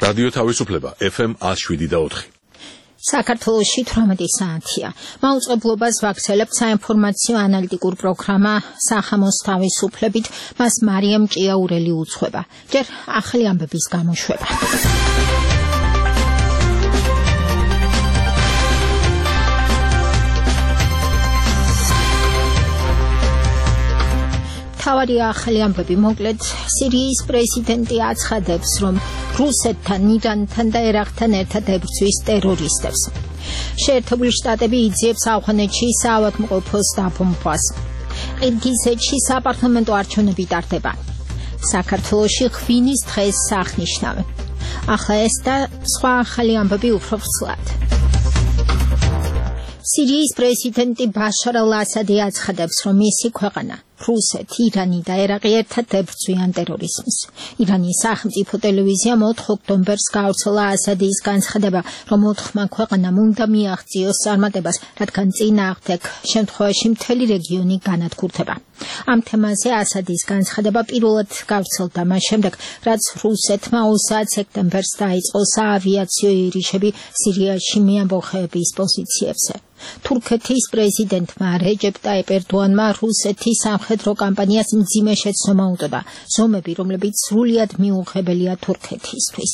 რადიო თავისუფლება FM 107.4. საქართველოში 18 საათია. მაუწყებლობას ვაგრძელებთ საინფორმაციო ანალიტიკურ პროგრამა სახამოს თავისუფლებით, მას მარიამ ჭიაურელი უძღვება. ჯერ ახალი ამბების გამოშვება. თავარი ახალი ამბები მოკლედ სირიის პრეზიდენტი აცხადებს, რომ რუსეთთან, ირანთან და ერაყთან ერთად ებრძვის ტერორისტებს. შეერთებული შტატები იძიებს ავღანეთში საავადმყოფოს დაბომბვას. ყირგიზეთში საპარლამენტო არჩევნები ტარდება. საქართველოში ღვინის დღეს აღნიშნავენ. ახლა ეს და სხვა ახალი ამბები უფრო ცუდად. სირიის პრეზიდენტი ბაშარ ალ-ასადი აცხადებს, რომ მისი ქვეყანა რუსეთი, ირანი და ერაყი ერთად ებრძვიან ტერორიზმს. ირანის სახელმწიფო ტელევიზიამ 4 ოქტომბერს გავრცელა ასადის განცხადება, რომ 4 ქვეყანამ უნდა მიაღწიოს წარმატებას, რადგან წინააღმდეგ შემთხვევაში მთელი რეგიონი განადგურდება. ამ თემაზე ასადის განცხადება პირველად გავრცელდა მას შემდეგ, რაც რუსეთმა 20 სექტემბერს დაიწყო საავიაციო ირიშები სირიაში მეამბოხეების პოზიციებზე. თურქეთის პრეზიდენტმა რეჯეპ ტაიპ ერდოანმა რუსეთის სამხედრო კამპანიას მძიმე შეცდომა უტოდა, ზომები, რომლებიც სრულიად მიუღებელია თურქეთისთვის.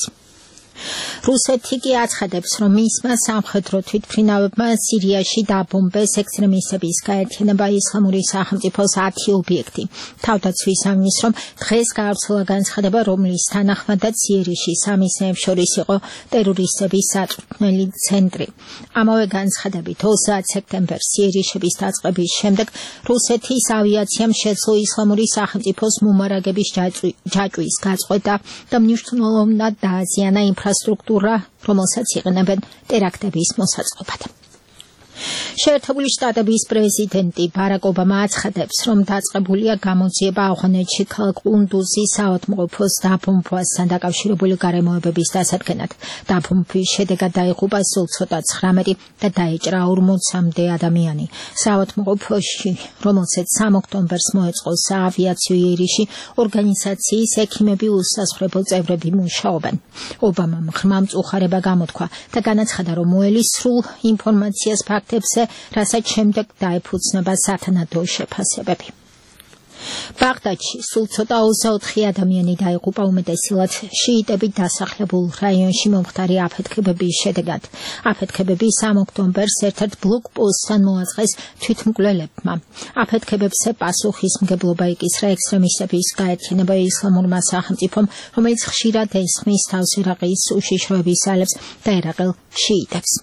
რუსეთი კი აცხადებს, რომ მისმა სამხედრო თვითმფრინავებმა სირიაში დაბომბეს ექსტრემისტების გაერთიანება ისლამური სახელმწიფოს 10 ობიექტი. თავდაცვის სამინისტრომ დღეს გავრცელა განცხადება, რომლის თანახმადაც სირიაში სამიზნეებს შორის იყო ტერორისტების საწვრთნელი ცენტრი. ამავე განცხადებით 20 სექტემბერს ირიშების დაწყების შემდეგ რუსეთის ავიაციამ შეძლო ისლამური სახელმწიფოს მომარაგების ჯაჭვის გაწყვეტა და მნიშვნელოვნად დააზიანა ინფრასტრუქტურა, რომელსაც იყენებენ ტერაქტების მოსაწყობად. შეერთებული შტატების პრეზიდენტი ბარაკ ობამა აცხადებს, რომ დაწყებულია გამოძიება ავღანეთში ქალაქ ყუნდუზის საავადმყოფოს დაბომბვასთან დაკავშირებული გარემოებების დასადგენად. დაბომბვის შედეგად დაიღუპა სულ ცოტა 19 და დაეჭრა 40-მდე ადამიანი. საავადმყოფოში, რომელსაც 3 ოქტომბერს მოეწყო საავიაციო ირიში, ორგანიზაციის ექიმები უსასწრებო წევრები მუშაობენ. ობამამ ღრმა მწუხარება გამოთქვა და განაცხადა, რომ მოელის სრულ ინფორმაციას ფაქტებზე, რასაც შემდეგ დაეფუძნება სათანადო შეფასებები. ბაღდადში სულ ცოტა 24 ადამიანი დაიღუპა უმეტესად შიიტებით დასახლებულ რაიონში მომხდარი აფეთქებების შედეგად. აფეთქებები 3 ოქტომბერს ერთ-ერთ ბლოკპოსტთან მოაწყეს თვითმკვლელებმა. აფეთქებებზე პასუხისმგებლობა იკისრა ექსტრემისტების გაერთიანება ისლამურმა სახელმწიფომ, რომელიც ხშირად ესხმის თავს ერაყის უშიშროების ძალებს და ერაყელ შიიტებს.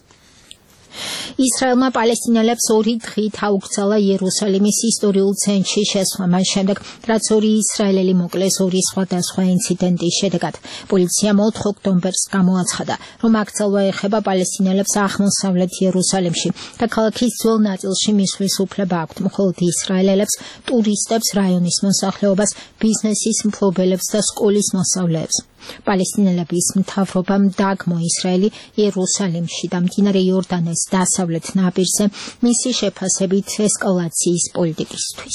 ისრაელმა პალესტინელებს 2 დღით აუკრძალა იერუსალიმის ისტორიულ ცენტრში შესვლა, მას შემდეგ, რაც 2 ისრაელელი მოკლეს 2 სხვადასხვა ინციდენტის შედეგად. პოლიციამ 4 ოქტომბერს გამოაცხადა, რომ აკრძალვა ეხება პალესტინელებს აღმოსავლეთ იერუსალიმში და ქალაქის ძველ ნაწილში მისვლის უფლება აქვთ, მხოლოდ ისრაელელებს, ტურისტებს, რაიონის მოსახლეობას, ბიზნესის მფლობელებს და სკოლის მოსწავლეებს. პალესტინელების მთავრობამ დაგმო ისრაელი იერუსალიმში და მდინარე იორდანეს დასავლეთ ნაპირზე მისი შეფასებით ესკალაციის პოლიტიკისთვის.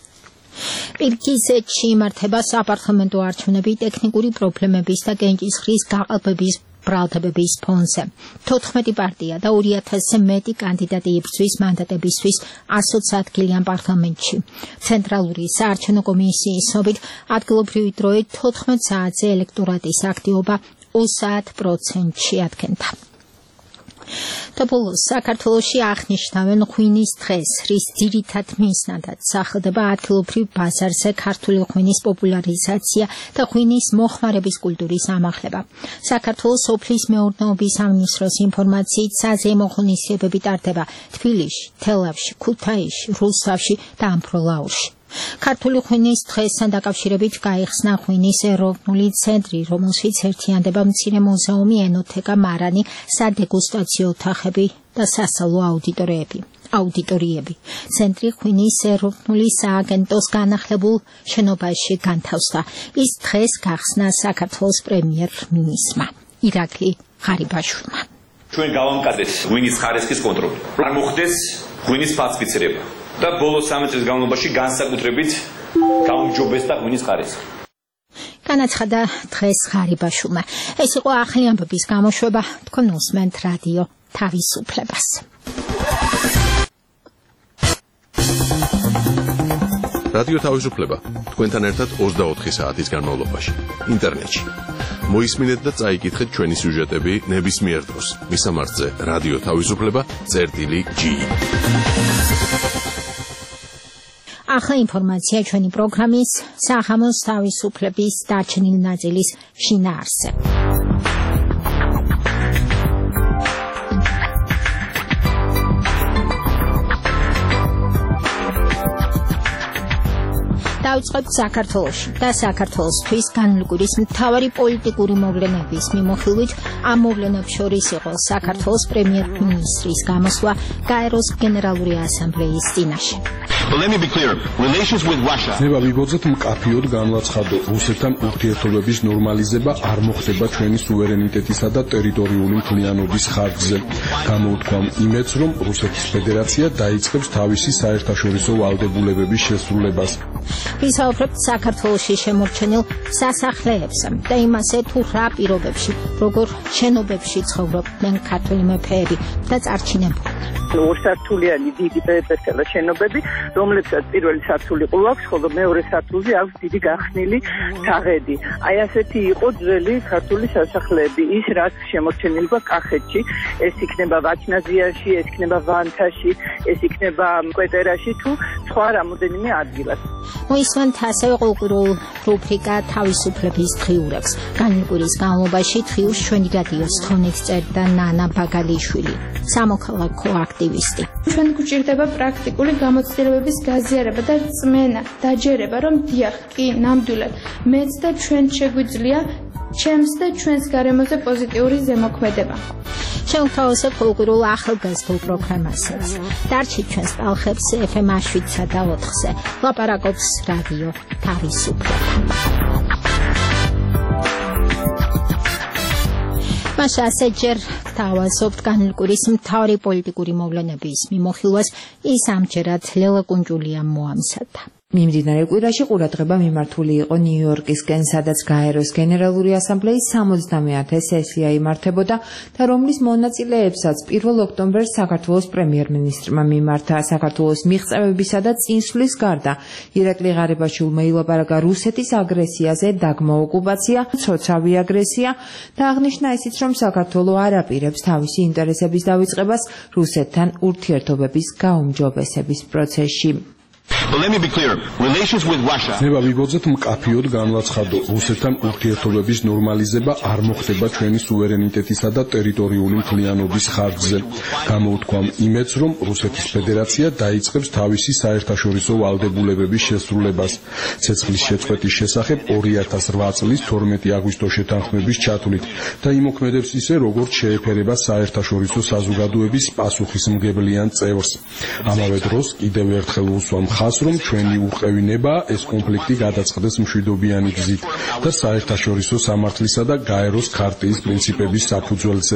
ყირგიზეთში იმართება საპარლამენტო არჩევნები ტექნიკური პრობლემების და კენჭისყრის გაყალბების ბრალდებების ფონზე. 14 პარტია და 2000-ზე მეტი კანდიდატი იბრძვის მანდატებისთვის 120 ადგილიან პარლამენტში. ცენტრალური საარჩევნო კომისიის ცნობით, ადგილობრივი დროით 14 საათზე ელექტორატის აქტივობა 30%-ში ადგენდა. და ბოლოს საქართველოში აღნიშნავენ ღვინის დღეს, რის ძირითად მიზნად სახელდება ადგილობრივ ბაზარზე ქართული ღვინის პოპულარიზაცია და ღვინის მოხმარების კულტურის ამაღლება. საქართველოს სოფლის მეურნეობის სამინისტროს ინფორმაციით საზეიმო ღონისძიებები ტარდება თბილისში, თელავში, ქუთაისში, რუსთავში და ამბროლაურში. ქართული ღვინის დღესთან დაკავშირებით გაიხსნა ღვინის ეროვნული ცენტრი, რომელშიც ერთიანდება მცირე მუზეუმი, ენოთეკა, მარანი, სადეგუსტაციო ოთახები და სასწავლო აუდიტორიები. ცენტრი ღვინის ეროვნული სააგენტოს განახლებულ შენობაში განთავსდა. ის დღეს გახსნა საქართველოს პრემიერ-მინისტრმა ირაკლი ღარიბაშვილმა. ჩვენ გავამკაცეთ ღვინის ხარისხის კონტროლი. არ მოხდეს ღვინის ფასფიცირება. და ბოლო 3 წლის განმავლობაში განსაკუთრებით გაუმჯობესდა ღვინის ხარისხი. განაცხადა დღეს ღარიბაშვილმა. ეს იყო ახალი ამბების გამოშვება, თქვენ უსმენთ რადიო თავისუფლებას. რადიო თავისუფლება თქვენთან ერთად 24 საათის განმავლობაში ინტერნეტში. მოისმინეთ და წაიკითხეთ ჩვენი სიუჟეტები ნებისმიერ დროს. მისამართზე რადიო თავისუფლება.g. ახლა ინფორმაცია ჩვენი პროგრამის სახამოს თავისუფლების დარჩენილ ნაწილის შინაარსზე. დავიწყებთ საქართველოში და საქართველოსთვის განმლკურის მთავარი პოლიტიკური მოვლენების მიმოხილვით ამ მოვლენებს შორის იყო საქართველოს პრემიერ-მინისტრის გამოსვლა გაეროს გენერალური ასამბლეის წინაშე. Let me be clear. Relations with Russia. ნება ვიგოძეთ მკაფიოდ განვაცხადო, რუსეთთან ურთიერთობების ნორმალიზება არ მოხდება ჩვენი სუვერენიტეტისა და ტერიტორიული მთლიანობის ხარჯზე. გამოუთქვამ იმედს, რომ რუსეთის ფედერაცია დაიწყებს თავისი საერთაშორისო ვალდებულებების შესრულებას. ვისაუბრებთ საქართველოში შემორჩენილ სასახლეებზე და იმაზე, თუ რა პირობებში, როგორ შენობებში ცხოვრობდნენ ქართველი მეფეები და წარჩინებულნი. ორსართულიანი დიდი ბერძნული შენობები, რომლებსაც პირველი სართული ყოლავს, ხოლო მეორე სართულზე აქვს დიდი გახსნილი თაღედი. აი ასეთი იყო ძველი ქართული სასახლეები. ის რაც შემორჩენილი გვაქვს კახეთში, ეს იქნება ვაჩნაზიაში, ეს იქნება ვანთაში, ეს იქნება კვეტერაში თუ სხვა რამოდენიმე ადგილას. მოისმენთ ასევე ყურულ რუბრიკა თავისუფლების დღიურებს. განმლკურის განმავლობაში დღიურს ჩვენი რადიოს თონით წერდა ნანა ბაგალიშვილი, სამოქალაქო აქტივისტი. ჩვენ გვჭირდება პრაქტიკული გამოცდილებების გაზიარება და რწმენა, დაჯერება, რომ დიახ, კი, ნამდვილად, მეც და ჩვენ შეგვიძლია ჩემს და ჩვენს გარემოზე პოზიტიური ზემოქმედება. შევთავაზებ კულტურულ ახალგაზრდულ პროგრამასაც. დარჩით ჩვენს ტალხებს FM 7-სა და 4-ზე. ლაპარაკობს რადიო თავისუფლება. მასა ასეჯერ თავაზობთ განმლკურის მთავარი პოლიტიკური მოვლენების მიმოხილვას, ის ამჯერად ლელა კუნჯულიამ მოამზადა. მიმდინარე კვირაში ყურადღება მიმართული იყო ნიუ-იორკისკენ, სადაც გაეროს გენერალური ასამბლეის 70-მე სესია იმართებოდა და რომლის მონაწილეებსაც 1 ოქტომბერს საქართველოს პრემიერ-მინისტრმა მიმართა. საქართველოს მიღწევებისა და წინსვლის გარდა ირაკლი ღარიბაშვილმა ილაპარაკა რუსეთის აგრესიაზე, დაგმო ოკუპაცია, ცოცავი აგრესია და აღნიშნა ისიც, რომ საქართველო არ აპირებს თავისი ინტერესების დავიწყებას რუსეთთან ურთიერთობების გაუმჯობესების პროცესში. Let me be clear. Relations with Russia. ნება ვიგოძეთ მკაფიოდ განვაცხადო, რუსეთთან ურთიერთობების ნორმალიზება არ მოხდება ჩვენი სუვერენიტეტისა და ტერიტორიული მთლიანობის ხარჯზე. გამოუთქვამ იმედს, რომ რუსეთის ფედერაცია დაიწყებს თავისი საერთაშორისო ვალდებულებების შესრულებას. ცეცხლის შეწყვეტის შესახებ 2008 წლის 12 აგვისტოს შეთანხმების ჩათვლით და იმოქმედებს ისე, როგორც შეეფერება საერთაშორისო საზოგადოების პასუხისმგებლიან წევრს. ამავე დროს კიდევ ერთხელ უსვამ ხას, რომ ჩვენი უყევინება ეს კონფლიქტი გადაწყდეს მშვიდობიანი გზით და საერთაშორისო სამართლისა და გაეროს ხარტიის პრინციპების საფუძველზე.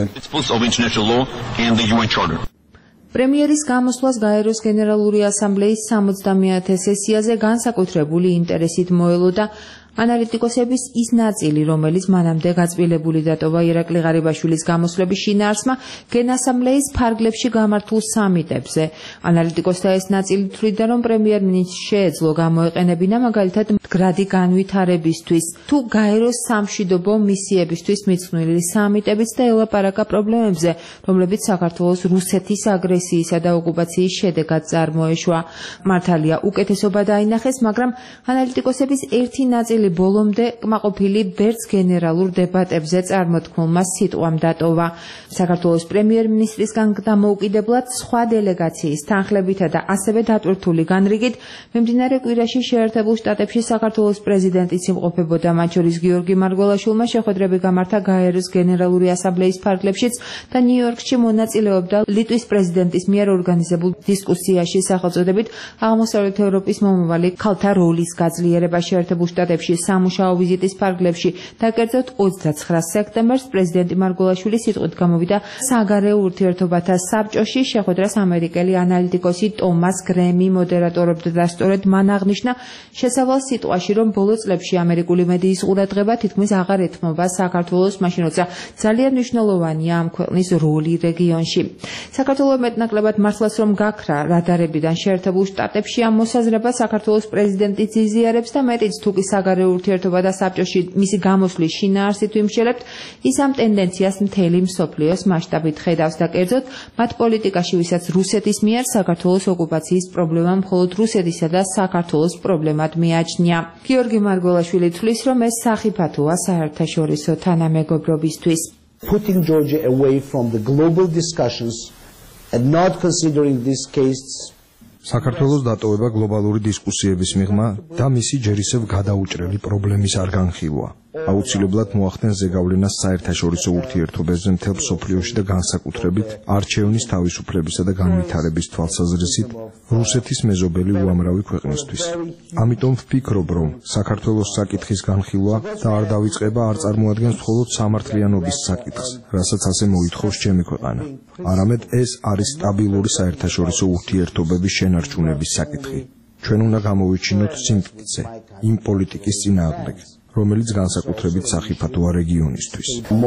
პრემიერის გამოსვლას გაეროს გენერალური ასამბლეის 70-მე სესიაზე განსაკუთრებული ინტერესით მოელოდა ანალიტიკოსების ის ნაწილი, რომელიც მანამდე გაწმილებული დატოვა ირაკლი ღარიბაშვილის გამოსვლების შინაარსმა გენასამბლეის ფარგლებში გამართულ სამიტებზე. ანალიტიკოსთა ეს ნაწილი თვლიდა, რომ პრემიერ-მინისტრს შეეძლო გამოეყენებინა მაგალითად მდგრადი განვითარებისთვის თუ გაეროს სამშვიდობო მისიებისთვის მიძღვნილი სამიტებიც და ელაპარაკა პრობლემებზე, რომლებიც საქართველოს რუსეთის აგრესიისა და ოკუპაციის შედეგად წარმოეშვა. მართალია, უკეთესობა დაინახეს, მაგრამ ანალიტიკოსების ერთი ნაწილი ბოლომდე კმაყოფილი ბერც გენერალურ დებატებზე წარმოთქმულმა სიტყვამ დატოვა. საქართველოს პრემიერ-მინისტრისგან დამოუკიდებლად სხვა დელეგაციის თანხლებითა და ასევე დატვირთული განრიგით მიმდინარე კვირაში შეერთებულ შტატებში საქართველოს პრეზიდენტიც იმყოფებოდა, მათ შორის გიორგი მარგველაშვილმა შეხვედრები გამართა გაეროს გენერალური ასამბლეის ფარგლებშიც და ნიუ-იორკში მონაწილეობდა ლიტვის პრეზიდენტის მიერ ორგანიზებულ დისკუსიაში სახელწოდებით აღმოსავლეთ ევროპის მომავალი ქალთა როლის გაძლიერება შეერთებულ შტატებში სოფლიოში სამუშაო ვიზიტის ფარგლებში და კერძოდ 29 სექტემბერს პრეზიდენტი მარგველაშვილი სიტყვით გამოვიდა საგარეო ურთიერთობათა საბჭოში, შეხვედრას ამერიკელი ანალიტიკოსი ტომას გრემი მოდერატორობდა და სწორედ მან აღნიშნა შესავალ სიტყვაში, რომ ბოლო წლებში ამერიკული მედიის ყურადღება თითქმის აღარ ეთმობა საქართველოს, მაშინ როცა ძალიან მნიშვნელოვანია ამ ქვეყნის როლი რეგიონში. საქართველოს მეტნაკლებად მართლაც რომ გაქრა რადარებიდან შეერთებულ შტატებში ამ მოსაზრებას საქართველოს პრეზიდენტი იზიარებს და მეტიც თუ კი საგარეო ურთიერთობათა საბჭოში მისი გამოსვლის შინაარსით ვიმსჯელებთ, ის ამ ტენდენციას მთელი მსოფლიოს მასშტაბით ხედავს და კერძოდ მათ პოლიტიკაში, ვისაც რუსეთის მიერ საქართველოს ოკუპაციის პრობლემა მხოლოდ რუსეთისა და საქართველოს პრობლემად მიაჩნია. გიორგი მარგველაშვილი თვლის, რომ ეს სახიფათოა საერთაშორისო თანამეგობრობისთვის. Putting Georgia away from the global discussions and not considering this case საქართველოს დატოვება გლობალური დისკუსიების მიღმა და მისი ჯერ ისევ გადაუჭრელი პრობლემის არ განხილვა. აუცილებლად მოახდენს ზეგავლენას საერთაშორისო ურთიერთობებზე მთელ მსოფლიოში და განსაკუთრებით არჩევნის თავისუფლებისა და განვითარების თვალსაზრისით რუსეთის მეზობელი უამრავი ქვეყნისთვის. ამიტომ ვფიქრობ, რომ საქართველოს საკითხის განხილვა და არ დავიწყება არ წარმოადგენს მხოლოდ სამართლიანობის საკითხს, რასაც ასე მოითხოვს ჩემი ქვეყანა. არამედ ეს არის სტაბილური საერთაშორისო ურთიერთობების შენარჩუნების საკითხი. ჩვენ უნდა გამოვიჩინოთ სიმტკიცე იმ პოლიტიკის წინააღმდეგ, რომელიც განსაკუთრებით სახიფათოა რეგიონისთვის.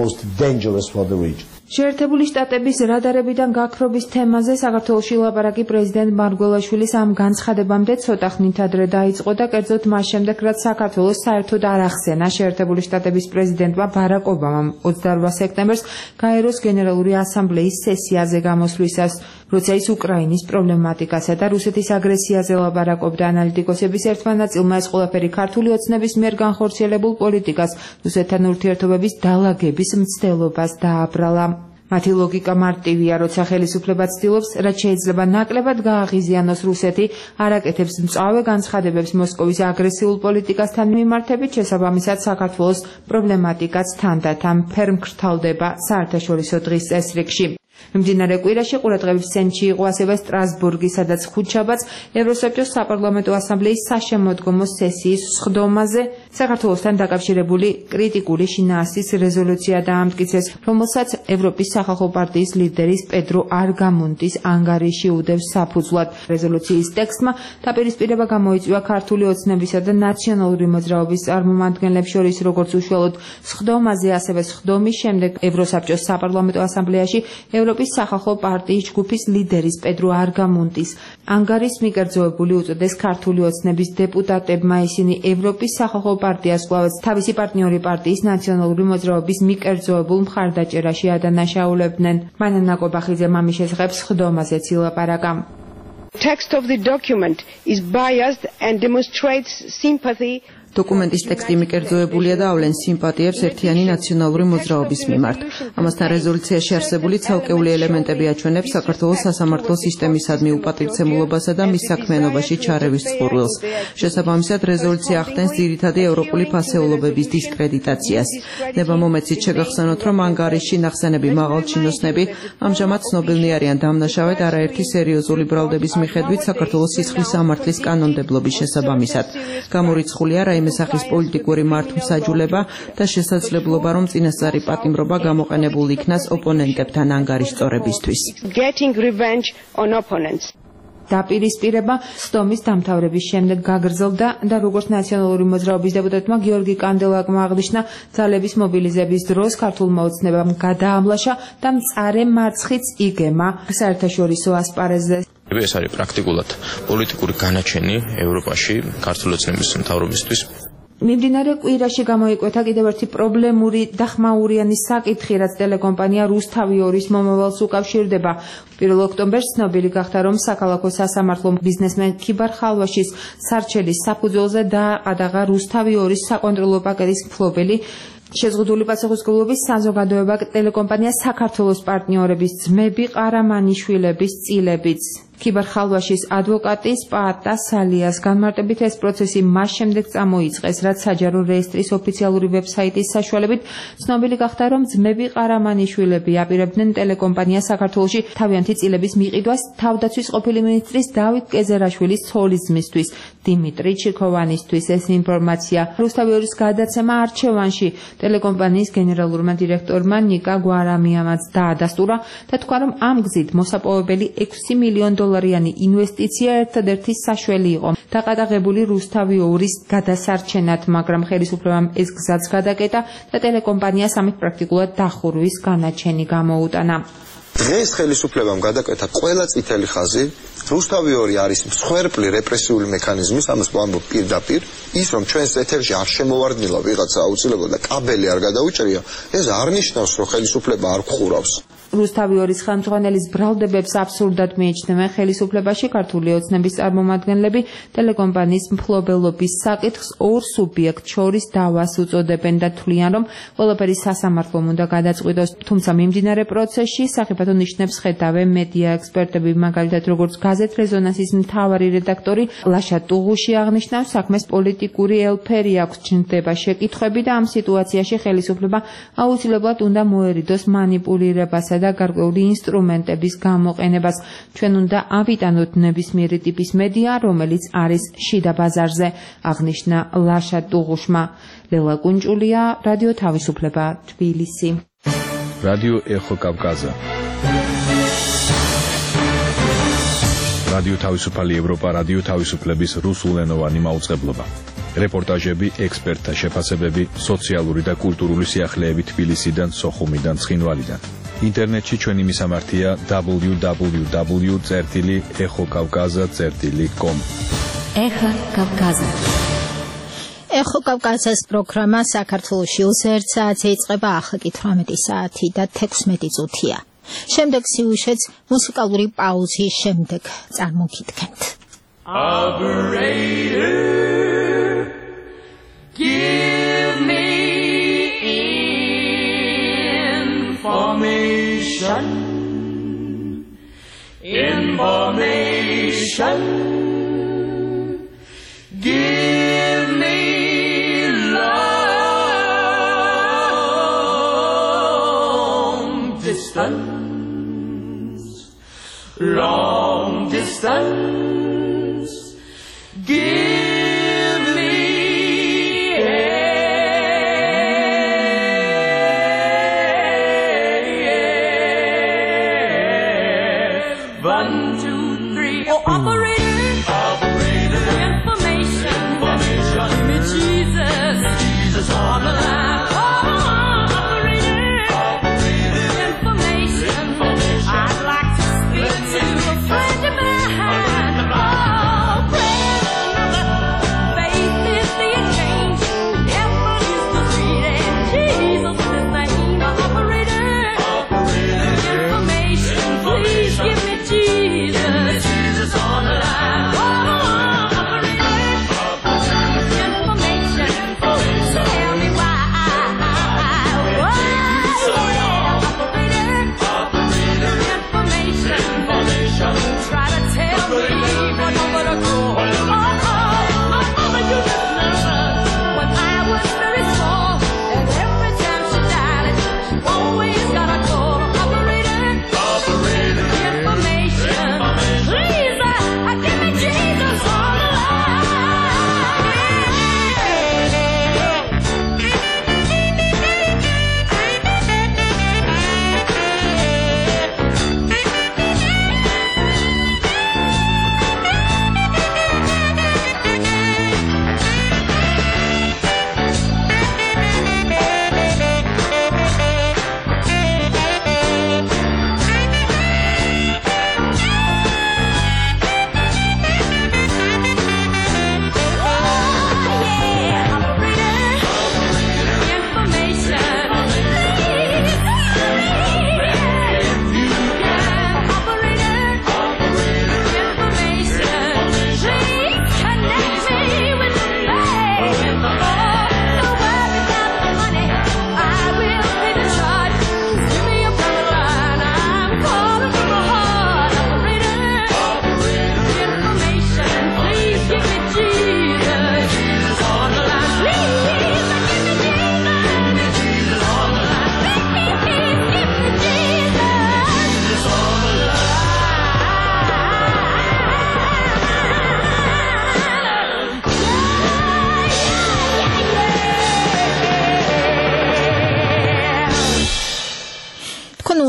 შეერთებული შტატების რადარებიდან გაქრობის თემაზე საქართველოში ლაპარაკი პრეზიდენტ მარგველაშვილის ამ განცხადებამდე ცოტა ხნით ადრე დაიწყო და კერძოდ მას შემდეგ, რაც საქართველოს საერთოდ არ ახსენა შეერთებული შტატების პრეზიდენტმა ბარაკ ობამამ 28 სექტემბერს გაეროს გენერალური ასამბლეის სესიაზე გამოსვლისას, როცა ის უკრაინის პრობლემატიკასა და რუსეთის აგრესიაზე ლაპარაკობდა. ანალიტიკოსების ერთმა ნაწილმა ეს ყველაფერი ქართული ოცნების მიერ განხორციელებულ პოლიტიკას, რუსეთთან ურთიერთობების დალაგების მცდელობას დააბრალა. მათი ლოგიკა მარტივია, როცა ხელისუფლება ცდილობს, რაც შეიძლება ნაკლებად გააღიზიანოს რუსეთი, არაკეთებს მწვავე განცხადებებს მოსკოვის აგრესიულ პოლიტიკასთან მიმართებით, შესაბამისად საქართველოს პრობლემატიკაც თანდათან ფერმკრთალდება საერთაშორისო დღის წესრიგში. მიმდინარე კვირაში ყურადღების ცენტრში იყო ასევე სტრასბურგი, სადაც ხუთშაბათს ევროსაბჭოს საპარლამენტო ასამბლეის საშემოდგომო სესიის სხდომაზე საქართველოსთან დაკავშირებული კრიტიკული შინაარსის რეზოლუცია დაამტკიცეს, რომელსაც ევროპის სახალხო პარტიის ლიდერის პედრო არგამონტის ანგარიში უდევს საფუძვლად. რეზოლუციის ტექსტმა დაპირისპირება გამოიწვია ქართული ოცნებისა და ნაციონალური მოძრაობის წარმომადგენლებს შორის, როგორც უშუალოდ სხდომაზე, ასევე სხდომის შემდეგ ევროსაბჭოს საპარლამენტო ასამბლეაში ევროპის სახალხო პარტიის ჯგუფის ლიდერის პედრო არგამონტის ანგარის მიკერძოებული უწოდეს ქართული ოცნების დეპუტატებმა. ისინი ევროპის სახალხო პარტიას კვლავაც თავისი პარტნიორი პარტიის ნაციონალური მოძრაობის მიკერძოებულ მხარდაჭერაში ადანაშაულებდნენ. მანანა კობახიძემ ამის შესახებ სხდომაზეც ილაპარაკა. Text of the document is biased and demonstrates sympathy. დოკუმენტის ტექსტი მიკერძოებულია და ავლენს სიმპათიებს ერთიანი ნაციონალური მოძრაობის მიმართ. ამასთან რეზოლუციაში არსებული ცალკეული ელემენტები აჩვენებს საქართველოს სასამართლო სისტემისადმი უპატივცემულობასა და მის საქმიანობაში ჩარევის წყურვილს. შესაბამისად, რეზოლუცია ახდენს ძირითადი ევროპული ფასეულობების დისკრედიტაციას. ნება-მომეცით შეგახსენოთ, რომ ანგარიში ნახსენები მაღალჩინოსნები ამჟამად ცნობილნი არიან დამნაშავედ არაერთი სერიოზული ბრალდების მიხედვით საქართველოს სისხლის სამართლის კანონმდებლობის შესაბამისად. გამორიცხულია რაიმე სახის პოლიტიკური მართლმსაჯულება და შესაძლებლობა, რომ წინასწარი პატიმრობა გამოყენებულ იქნას ოპონენტებთან ანგარის სწორებისთვის. დაპირისპირება სხდომის დამთავრების შემდეგ გაგრძელდა და როგორც ნაციონალური მოძრაობის დეპუტატმა გიორგი კანდელაკმა აღნიშნა, ძალების მობილიზების დროს ქართულმა ოცნებამ გადაამლაშა და მწარე მარცხიც იგემა საერთაშორისო ასპარეზზე. ეს არის პრაქტიკულად პოლიტიკური განაჩენი ევროპაში ქართული ოცნების მთავრობისთვის. მიმდინარე კვირაში გამოიკვეთა კიდევ ერთი პრობლემური და ხმაურიანი საკითხი, რაც ტელეკომპანია რუსთავი 2-ის მომავალს უკავშირდება. 1 ოქტომბერს ცნობილი გახდა, რომ საქალაქო სასამართლომ ბიზნესმენ ქიბარ ხალვაშის სარჩელის საფუძველზე დააყადაღა რუსთავი 2-ის საკონტროლო პაკეტის მფლობელი შეზღუდული პასუხისმგებლობის საზოგადოება ტელეკომპანია საქართველოს პარტნიორების ძმები ყარამანიშვილების წილებიც. ქიბერ-ხალვაშის ადვოკატი სპაატა სალიას განმარტებით ეს პროცესი მას შემდეგ წამოიწყეს, რაც საჯარო რეესტრის ოფიციალური ვებსაიტის საშუალებით ცნობილი გახდა, რომ ძმები ყარამანიშვილები აპირებდნენ ტელეკომპანია საქართველოში თავიანთი წილების მიყიდვას თავდაცვის ყოფილი მინისტრის დავით კეზერაშვილის ცოლის ძმისთვის, დიმიტრი ჩიქოვანისთვის. ეს ინფორმაცია რუსთავიორის გადაცემა არჩევანში ტელეკომპანიის გენერალურმა დირექტორმა ნიკა გვარამიამაც დაადასტურა და თქვა, რომ ამ გზით მოსაპოვებელი 6 მილიონი დოლარიანი ინვესტიცია ერთადერთი საშველი იყო დაკადაღებული რუსთავიორის გადასარჩენად, მაგრამ ხელისუფლებამ ეს გზაც გადაკეტა და ტელეკომპანიას ამით პრაქტიკულად დახურვის განაჩენი გამოუტანა. დღეს ხელისუფლებამ გადაკეთა ყველა წითელი ხაზი. რუსთავიორი არის მსხვერპლი რეპრესიული მექანიზმის, ამას ვამბობ პირდაპირ. ის რომ ჩვენს ეთერში არ შემოვარდნილა ვიღაცა აუცილებლად და კაბელი არ გადაუჭრია, ეს არ ნიშნავს, რომ ხელისუფლება არ გხურავს. რუსთავიორის ხელმძღვანელის ბრალდებებს აბსურდად მიიჩნევენ ხელისუფლებაში ქართული ოცნების წარმომადგენლები. ტელეკომპანიის მფლობელობის საკითხს ორ სუბიექტს შორის დავას უწოდებენ და თვლიან, რომ ყველაფერი სასამართლომ უნდა გადაწყვიტოს. თუმცა მიმდინარე პროცესში სახიფათო ნიშნებს ხედავენ მედია ექსპერტები, მაგალითად როგორც გაზეთ რეზონანსის მთავარი რედაქტორი ლაშა ტუღუში აღნიშნავს, საქმეს პოლიტიკური ელფერი აქვს, ჩნდება შეკითხვები და ამ სიტუაციაში ხელისუფლება აუცილებლად უნდა მოერიდოს მანიპულირებასა და გარკვეული ინსტრუმენტების გამოყენებას. ჩვენ უნდა ავიტანოთ ნებისმიერი ტიპის მედია, რომელიც არის შიდა ბაზარზე, აღნიშნა ლაშა ტუღუშმა. ლელა კუნჭულია, რადიო თავისუფლება, თბილისი. რადიო ეხო კავკაზა. რადიო თავისუფალი ევროპა, რადიო თავისუფლების რუსულენოვანი მაუწყებლობა. რეპორტაჟები, ექსპერტთა შეფასებები, სოციალური და კულტურული სიახლეები თბილისიდან, სოხუმიდან, ცხინვალიდან. ინტერნეტში ჩვენი მისამართია www.exokavkaza.com. ეხა კავკაზა. ეხო კავკაზას პროგრამა საქართველოში 1 საათზე იწყება, ახლა კი 18 საათი და 16 წუთია. შემდეგ სიუჟეტს მუსიკალური პაუზის შემდეგ წარმოგიდგენთ. Operator, give me information. Give me long distance. Give me one, two, three. Oh, operator, information. Give me Jesus on the line. Oh, operator, information. I'd like to speak to a friend of mine.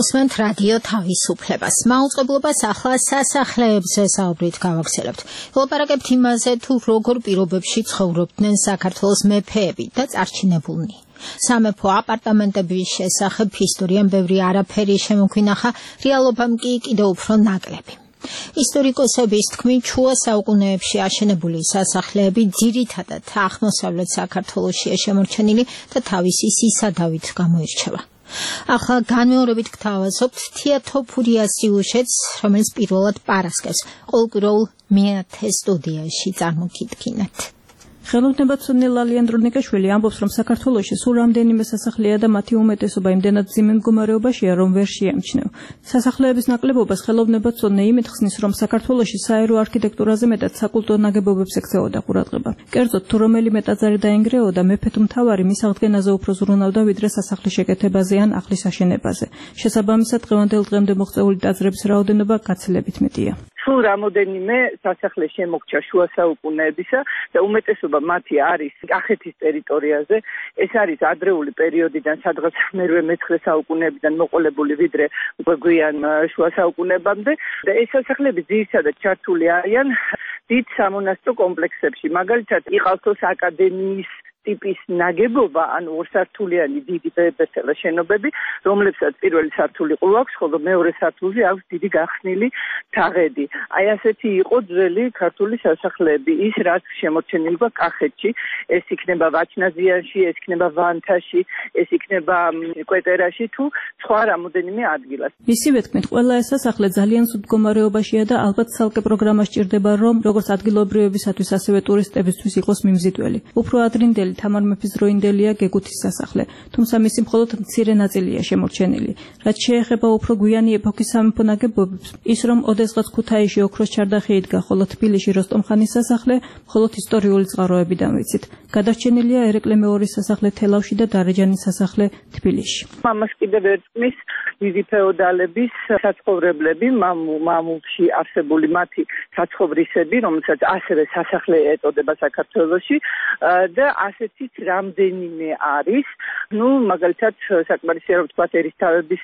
გისმენთ რადიო თავისუფლებას. მაუწყებლობას ახლა სასახლეებზე საუბრით გავაგრძელებთ. ელაპარაკებთ იმაზე, თუ როგორ პირობებში ცხოვრობდნენ საქართველოს მეფეები და წარჩინებულნი. სამეფო აპარტამენტების შესახებ ისტორიამ ბევრი არაფერი შემოგვინახა, რეალობამ კი კიდევ უფრო ნაკლები. ისტორიკოსების თქმით, შუა საუკუნეებში აშენებული სასახლეები ძირითადად აღმოსავლეთ საქართველოშია შემორჩენილი და თავისი სისადავით გამოირჩევა. ახლა განმეორებით გთავაზობთ თეატოფურიას სიუჟეტს, რომელიც პირველად პარასკევს ყოველკვირეულ მეათე სტუდიაში წარმოგიდგინეთ. ხელოვნებაცოდნე ლალიან დრონიკაშვილი ამბობს, რომ საქართველოში სულ რამდენიმე სასახლეა და მათი უმეტესობა იმდენად ძიმე მდგომარეობაშია, რომ ვერ შეამჩნევ. სასახლეების ნაკლებობას ხელოვნებაცოდნე იმით ხსნის, რომ საქართველოში საერო არქიტექტურაზე მეტად საკულტო ნაგებობებს ექცეოდა ყურადღება. კერძოდ, თუ რომელიმე ტაძარი დაინგრეოდა, მეფე თუ მთავარი მის აღდგენაზე უფრო ზრუნავდა, ვიდრე სასახლის შეკეთებაზე ან ახლის აშენებაზე. შესაბამისად, დღევანდელ დღემდე მოღწეული ტაძრების რაოდენობა გაცილებით მეტია. სულ რამოდენიმე სასახლე შემოგჩა შუა საუკუნეებისა და უმეტესობა მათი არის კახეთის ტერიტორიაზე. ეს არის ადრეული პერიოდიდან, სადღაც მე-19 საუკუნეებიდან მოყოლებული ვიდრე უკვე გვიან შუა საუკუნეებამდე და ეს სასახლეები ძირითადად ჩართული არიან დიდ სამონასტრო კომპლექსებში. მაგალითად, იყალთოს აკადემიის ტიპის ნაგებობა, ან ორსართულიანი დიდი ბებესელა შენობები, რომლებსაც პირველი სართული ყურაქვს, ხოლო მეორე სართულზე აქვს დიდი გახსნილი თაღედი. აი ასეთი იყო ძველი ქართული სასახლეები. ის რაც შემორჩენილი გვაქვს კახეთში, ეს იქნება ვაჩნაზიანში, ეს იქნება ვანთაში, ეს იქნება კვეტერაში თუ სხვა რამოდენიმე ადგილას. მისივე თქმით, ყველა ეს სასახლე ძალიან სულ მდგომარეობაშია და ალბათ ცალკე პროგრამა სჭირდება, რომ როგორც ადგილობრივებისათვის, ასევე ტურისტებისთვის იყოს მიმზიდველი. უფრო ადრინდელი თამარ მეფის დროინდელია გეგუთის სასახლე, თუმცა მისი მხოლოდ მცირე ნაწილია შემორჩენილი. რაც შეეხება უფრო გვიანი ეპოქის სამეფო ნაგებობებს, ის რომ ოდესღაც ქუთაისში ოქროს ჩარდახი იდგა, ხოლო თბილისში როსტომხანის სასახლე მხოლოდ ისტორიული წყაროებიდან ვიცით. გადარჩენილია ერეკლე მეორის სასახლე თელავში და დარეჯანის სასახლე თბილისში. ამას კიდევ ერწყმის დიდი ფეოდალების საცხოვრებლები, მამულში არსებული მათი საცხოვრისები, რომელსაც ასევე სასახლე ეწოდება საქართველოში და ასეთიც რამდენიმე არის. მაგალითად, საკმარისია რომ ვთქვათ ერისთავების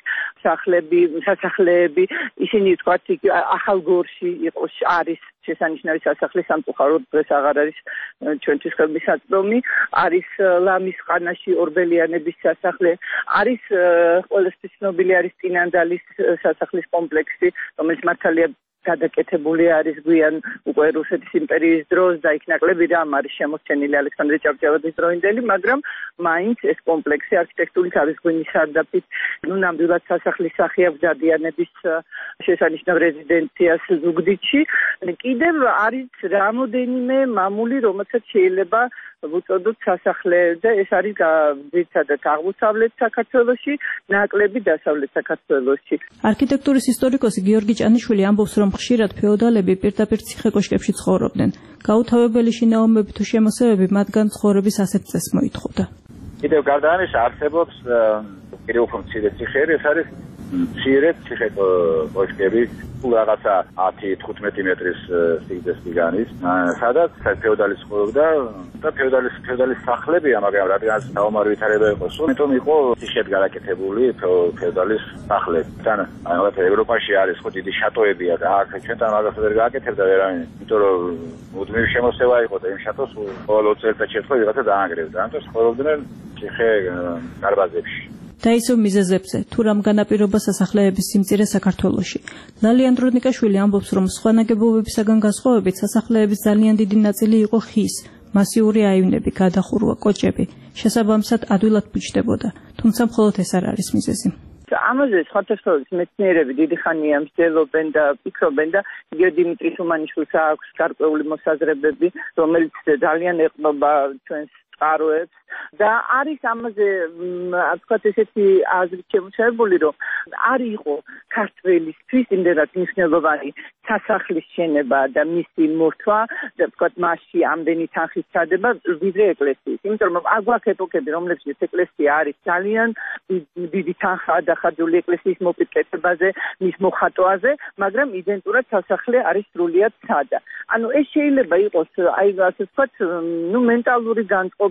სასახლეები, ისინი ვთქვათ ახალგორში არის შესანიშნავი სასახლე, სამწუხაროდ დღეს აღარ არის ჩვენთვის ხელმისაწვდომი, არის ლამის ყანაში ორბელიანების სასახლე, არის ყველასთვის ცნობილი არის წინანდალის სასახლის კომპლექსი, რომელიც მართალია გადაკეთებული არის გვიან უკვე რუსეთის იმპერიის დროს და იქ ნაკლები რამ არის შემორჩენილი ალექსანდრე ჭავჭავაძის დროინდელი, მაგრამ მაინც ეს კომპლექსი არქიტექტურით არის ღვინის სარდაფით, ნამდვილად სასახლის სახე აქვს დადიანების შესანიშნავ რეზიდენციას ზუგდიდში. კიდევ არის რამოდენიმე მამული, რომელსაც შეიძლება ვუწოდოთ სასახლე და ეს არის ძირითადად აღმოსავლეთ საქართველოში, ნაკლები დასავლეთ საქართველოში. არქიტექტურის ისტორიკოსი გიორგი ჭანიშვილი ამბობს, რომ ხშირად ფეოდალები პირდაპირ ციხე-კოშკებში ცხოვრობდნენ. გაუთავებელი შინაომები თუ შემოსევები მათგან ცხოვრების ასეთ წესს მოითხოვდა. კიდევ გარდა ამისა არსებობს კიდევ უფრო მცირე ციხეები, ეს არის მცირე ციხე-კოშკები, რაღაცა 10-15 მეტრის სიგრძეს მიგანის, სადაც ფეოდალი ცხოვრობდა და ფეოდალის სახლებია, მაგრამ რადგანაც საომარი ვითარება იყო, ამიტომ იყო ციხედ გადაკეთებული ფეოდალის სახლები. თან ევროპაში არის ხო დიდი შატოებია და აქ ჩვენთან მაგას ვერ გააკეთებდა ვერავინ, იმიტომ რომ მუდმივი შემოსევა იყო და იმ შატოს ყოველ 20 წელიწადში ერთხელ ვიღაცა დაანგრევდა. ამიტომ ცხოვრობდნენ ციხე დარბაზებში. და ისევ მიზეზებზე, თუ რამ განაპირობა სასახლეების სიმწირე საქართველოში. ლალიან დრონიკაშვილი ამბობს, რომ სხვა ნაგებობებისაგან განსხვავებით სასახლეების ძალიან დიდი ნაწილი იყო ხის, მასიური აივნები, გადახურვა, კოჭები. შესაბამისად ადვილად ბუჩდებოდა, თუმცა მხოლოდ ეს არ არის მიზეზი. ამაზე სხვადასხვა მეცნიერები დიდი ხანია მსჯელობენ და ფიქრობენ და დიმიტრი სუმანიშვილს აქვს გარკვეული მოსაზრებები, რომელიც ძალიან ეყრდნობა ჩვენს წყაროებს და არის ამაზე ვთქვათ ესეთი აზრით შემოჩერებული, რომ არ იყო ქართველისთვის იმდენად მნიშვნელოვანი სასახლის შენება და მისი მორთვა და ვთქვათ მასში ამდენი თანხის ჩადება ვიდრე ეკლესიის. იმიტომ რომ აგვაქვს ეპოქები, რომლებშიც ეკლესია არის ძალიან დიდი თანხა დახარჯული ეკლესიის მოპირკეთებაზე, მის მოხატვაზე, მაგრამ იდენტურად სასახლე არის სრულიად სადა. ეს შეიძლება იყოს აი ასე ვთქვათ, მენტალური განწყობა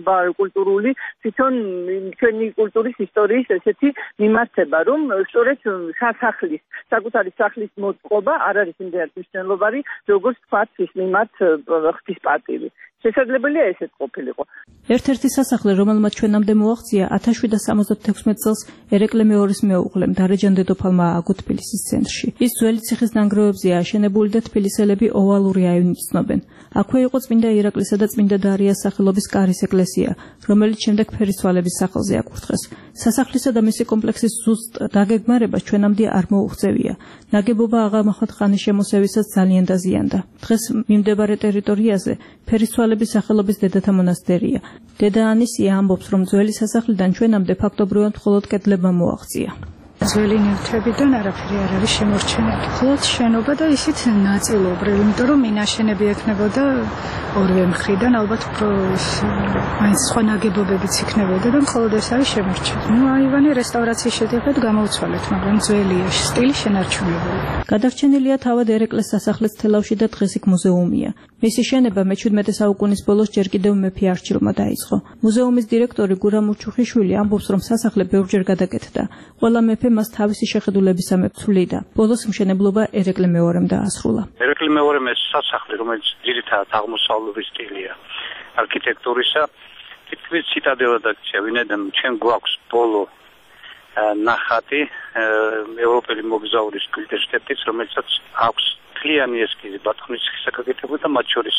მდგომარეობა კულტურული თვითონ ჩვენი კულტურის ისტორიის ესეთი მიმართება, რომ სწორედ სასახლის, საკუთარი სახლის მოწყობა არ არის იმდენად მნიშვნელოვანი, როგორც თქვათ ის მიმართ ღვთისპატივი. შესაძლებელია ესეც ყოფილიყო. ერთ-ერთი სასახლე, რომელმაც ჩვენამდე მოაღწია 1776 წელს ერეკლე მეორის მეუღლემ დარეჯან დედოფალმა ააგო თბილისის ცენტრში. ის ძველი ციხის ნანგრევებზეა აშენებული და თბილისელები ოვალური აივნით ცნობენ. აქვე იყო წმინდა ირაკლისა და წმინდა დარიას სახელობის კარის ეკლესია, რომელიც შემდეგ ფერისცვალების სახელზე აკურთხეს. სასახლისა და მისი კომპლექსის ზუსტ დაგეგმარებას ჩვენამდე არ მოუღწევია. ნაგებობა აღა ხანის შემოსევისას ძალიან დაზიანდა. დღეს მიმდებარე ტერიტორიაზე ფერისცვალების სახელობის დედათა მონასტერია. დედა ანისია ამბობს, რომ ძველი სასახლიდან ჩვენამდე ფაქტობრივად მხოლოდ კედლება მოაღწია. ძველი ნივთებიდან არაფერი არ არის შემორჩენილი. მხოლოდ შენობა და ისიც ნაწილობრივ, იმიტომ რომ მინაშენები ექნებოდა ორივე მხრიდან, ალბათ უფრო მაინც სხვა ნაგებობებიც იქნებოდა და მხოლოდ ეს არის შემორჩენილი. აივანი რესტავრაციის შედეგად გამოუცვალეთ, მაგრამ ძველია, სტილი შენარჩუნებული. გადარჩენილია თავად ერეკლეს სასახლეც თელავში და დღეს იქ მუზეუმია. მისი შენება მე-17 საუკუნის ბოლოს ჯერ კიდევ მეფე არჩილმა დაიწყო. მუზეუმის დირექტორი გურამ ურჩუხიშვილი ამბობს, რომ სასახლე ბევრჯერ გადაკეთდა. ყველა მეფე მას თავისი შეხედულებისამებრ ცვლიდა. ბოლოს მშენებლობა ერეკლე მეორემ დაასრულა. ერეკლე მეორემ ეს სასახლე, რომელიც ძირითადად აღმოსავლური სტილია არქიტექტურისა, თითქმის ციტადელად აქცია, ვინაიდან ჩვენ გვაქვს ბოლო ნახატი ევროპელი მოგზაურის გილდენშტეტის, რომელსაც აქვს მთლიანი ესკიზი ბათუმის საკაკეთებო და მათ შორის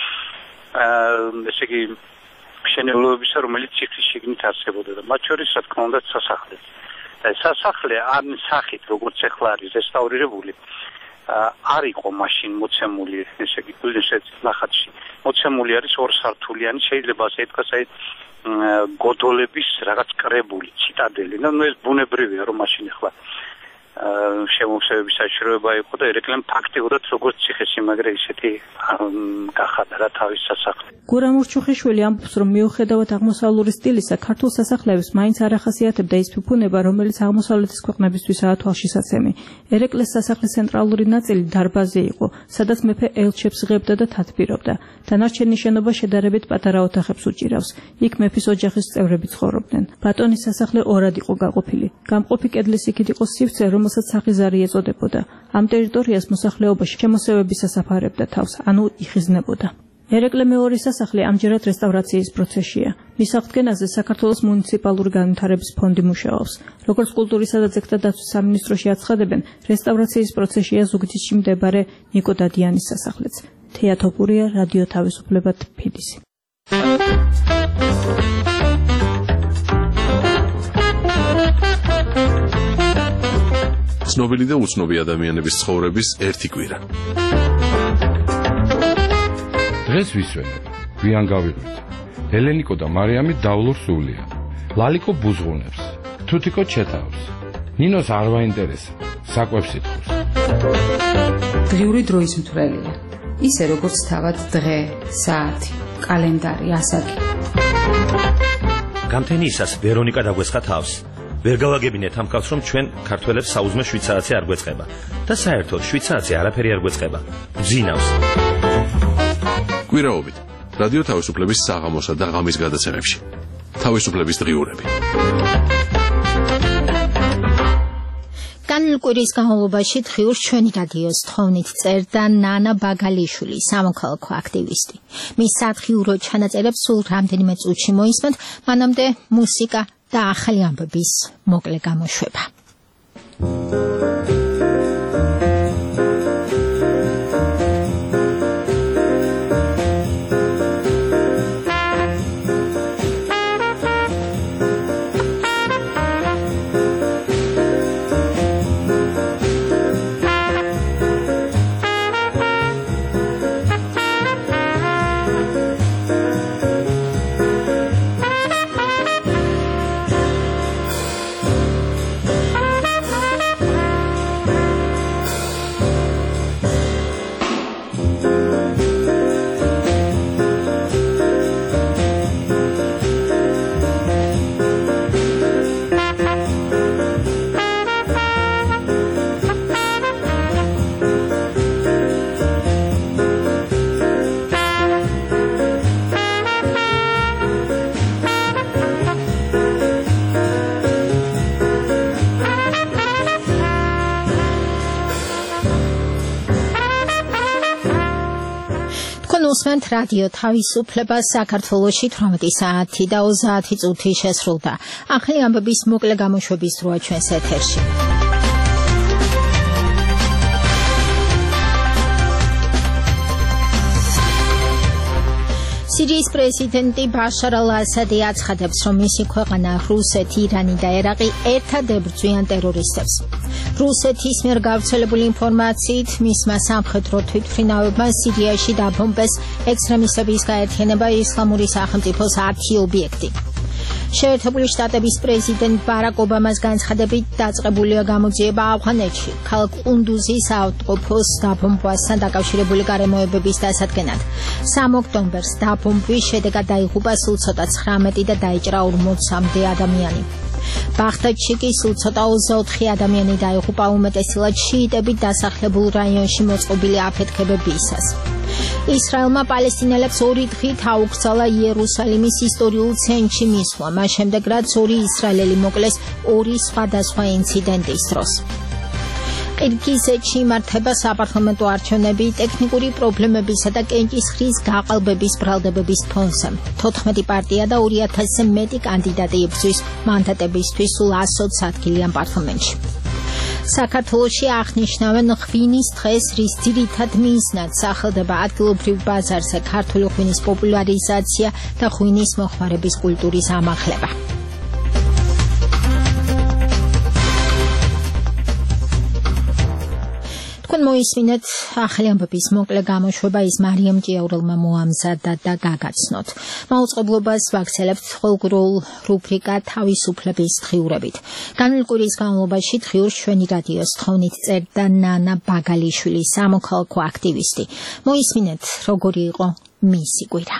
ესე იგი მშენებლობებისა, რომელიც ციხის შიგნით არსებობდა და მათ შორის რა თქმა უნდა სასახლე. სასახლე ამ სახით, როგორც ახლა არის რესტავრირებული, არ იყო მაშინ მოცემული, ესე იგი გილდენშტეტის ნახატში. მოცემული არის ორსართულიანი, შეიძლება ასე ითქვას, აი გოდოლების რაღაც კრებული, ციტადელი. ნუ ეს ბუნებრივია, რომ მაშინ ახლა შემოქმედების საშუალება იყო და ერეკლემ ფაქტიურად როგორც ციხესიმაგრე ისეთი გახადა რა თავის სასახლე. გურამ ურჩუხიშვილი ამბობს, რომ მიუხედავად აღმოსავლური სტილისა, ქართულ სასახლეებს მაინც არ ახასიათებდა ის ფუფუნება, რომელიც აღმოსავლეთის ქვეყნებისთვისაა თვალშისაცემი. ერეკლეს სასახლის ცენტრალური ნაწილი დარბაზი იყო, სადაც მეფე ელჩებს იღებდა და თათბირობდა. დანარჩენი შენობა შედარებით პატარა ოთახებს უჭირავს. იქ მეფის ოჯახის წევრები ცხოვრობდნენ. ბატონის სასახლე ორად იყო გაყოფილი. გამყოფი კედლის იქით იყო სივრცე, რომელსაც სახიზარი ეწოდებოდა. ამ ტერიტორიას მოსახლეობა შემოსევებისას აფარებდა თავს, ანუ იხიზნებოდა. ერეკლე მეორის სასახლე ამჯერად რესტავრაციის პროცესშია. მის აღდგენაზე საქართველოს მუნიციპალური განვითარების ფონდი მუშაობს. როგორც კულტურისა და ძეგლთა დაცვის სამინისტროში აცხადებენ, რესტავრაციის პროცესშია ზუგდიდში მდებარე ნიკო დადიანის სასახლეც. თეა თოფურია, რადიო თავისუფლება თბილისი. ცნობილი და უცნობი ადამიანების ცხოვრების ერთი კვირა. დღეს ვისვენებ, გვიან გავიღვით. ელენიკო და მარიამი დავლურ სულია. ლალიკო ბუზღუნებს, თუთიკო ჩეთავს. ნინოს არ ვაინტერესა, საკვებს ითხოვს. დღიური დროის მთვრელია. ისე როგორც თავად დღე, საათი, კალენდარი, ასაკი. გამთენიისას ვერონიკა დაგვესხა თავს. ვერ გავაგებინეთ ამ კაცს, რომ ჩვენ ქართველებს საუზმე შვიცარაცი არ გვეწყება და საერთოდ შვიცარაცი არაფერი არ გვეწყება. ბზინავს. კვირაობით რადიო თავისუფლების საღამოსა და ღამის გადაცემებში. თავისუფლების დღიურები. განვლ კვირის განმავლობაში დღიურს ჩვენი რადიოს თხოვნით წერდა ნანა ბაგალიშვილი, სამოქალაქო აქტივისტი. მის სათხიურო ჩანაწერებს სულ რამდენიმე წუთში მოისმენთ, მანამდე მუსიკა და ახალი ამბების მოკლე გამოშვება. მოგესმენთ რადიო თავისუფლება საქართველოში 18 საათი და 30 წუთი შესრულდა. ახალი ამბების მოკლე გამოშვების დროა ჩვენს ეთერში. სირიის პრეზიდენტი ბაშარ ალ-ასადი აცხადებს, რომ მისი ქვეყანა, რუსეთი, ირანი და ერაყი ერთად ებრძვიან ტერორისტებს. რუსეთის მიერ გავრცელებული ინფორმაციით, მისმა სამხედრო თვითმფრინავებმა სირიაში დაბომბეს ექსტრემისტების გაერთიანება ისლამური სახელმწიფოს 10 ობიექტი. შეერთებული შტატების პრეზიდენტ ბარაკ ობამას განცხადებით დაწყებულია გამოძიება ავღანეთში, ქალაქ ყუნდუზის ავტოფოს დაბომბვასთან დაკავშირებული გარემოებების დასადგენად. 3 ოქტომბერს დაბომბვის შედეგად დაიღუპა სულ ცოტა 19 და დაიჭრა 40-მდე ადამიანი. ბაღდადში კი სულ ცოტა 24 ადამიანი დაიღუპა უმეტესად შიიტებით დასახლებულ რაიონში მოწყობილი აფეთქებებისას. ისრაელმა პალესტინელებს 2 დღით აუკრძალა იერუსალიმის ისტორიულ ცენტრში მისვლა, მას შემდეგ რაც 2 ისრაელელი მოკლეს 2 სხვადასხვა ინციდენტის დროს. ყირგიზეთში იმართება საპარლამენტო არჩევნები ტექნიკური პრობლემებისა და კენჭისყრის გაყალბების ბრალდებების ფონზე. 14 პარტია და 2000-ზე მეტი კანდიდატი იბრძვის მანდატებისთვის სულ 120 ადგილიან პარლამენტში. საქართველოში აღნიშნავენ ღვინის დღეს, რის ძირითად მიზნად სახელდება ადგილობრივ ბაზარზე ქართული ღვინის პოპულარიზაცია და ღვინის მოხმარების კულტურის ამაღლება. თქვენ მოისმინეთ ახალი ამბების მოკლე გამოშვება, ის მარიამ ჭიაურელმა მოამზადა და გაგაცნოთ. მაუწყებლობას ვაქცელებთ ხოლმრულ რუბრიკა თავისუფლების დღიურებით. განვლილი კვირის განმავლობაში დღიურს ჩვენი რადიოს თხოვნით წერდა ნანა ბაგალიშვილი, სამოქალაქო აქტივისტი. მოისმინეთ, როგორი იყო მისი კვირა.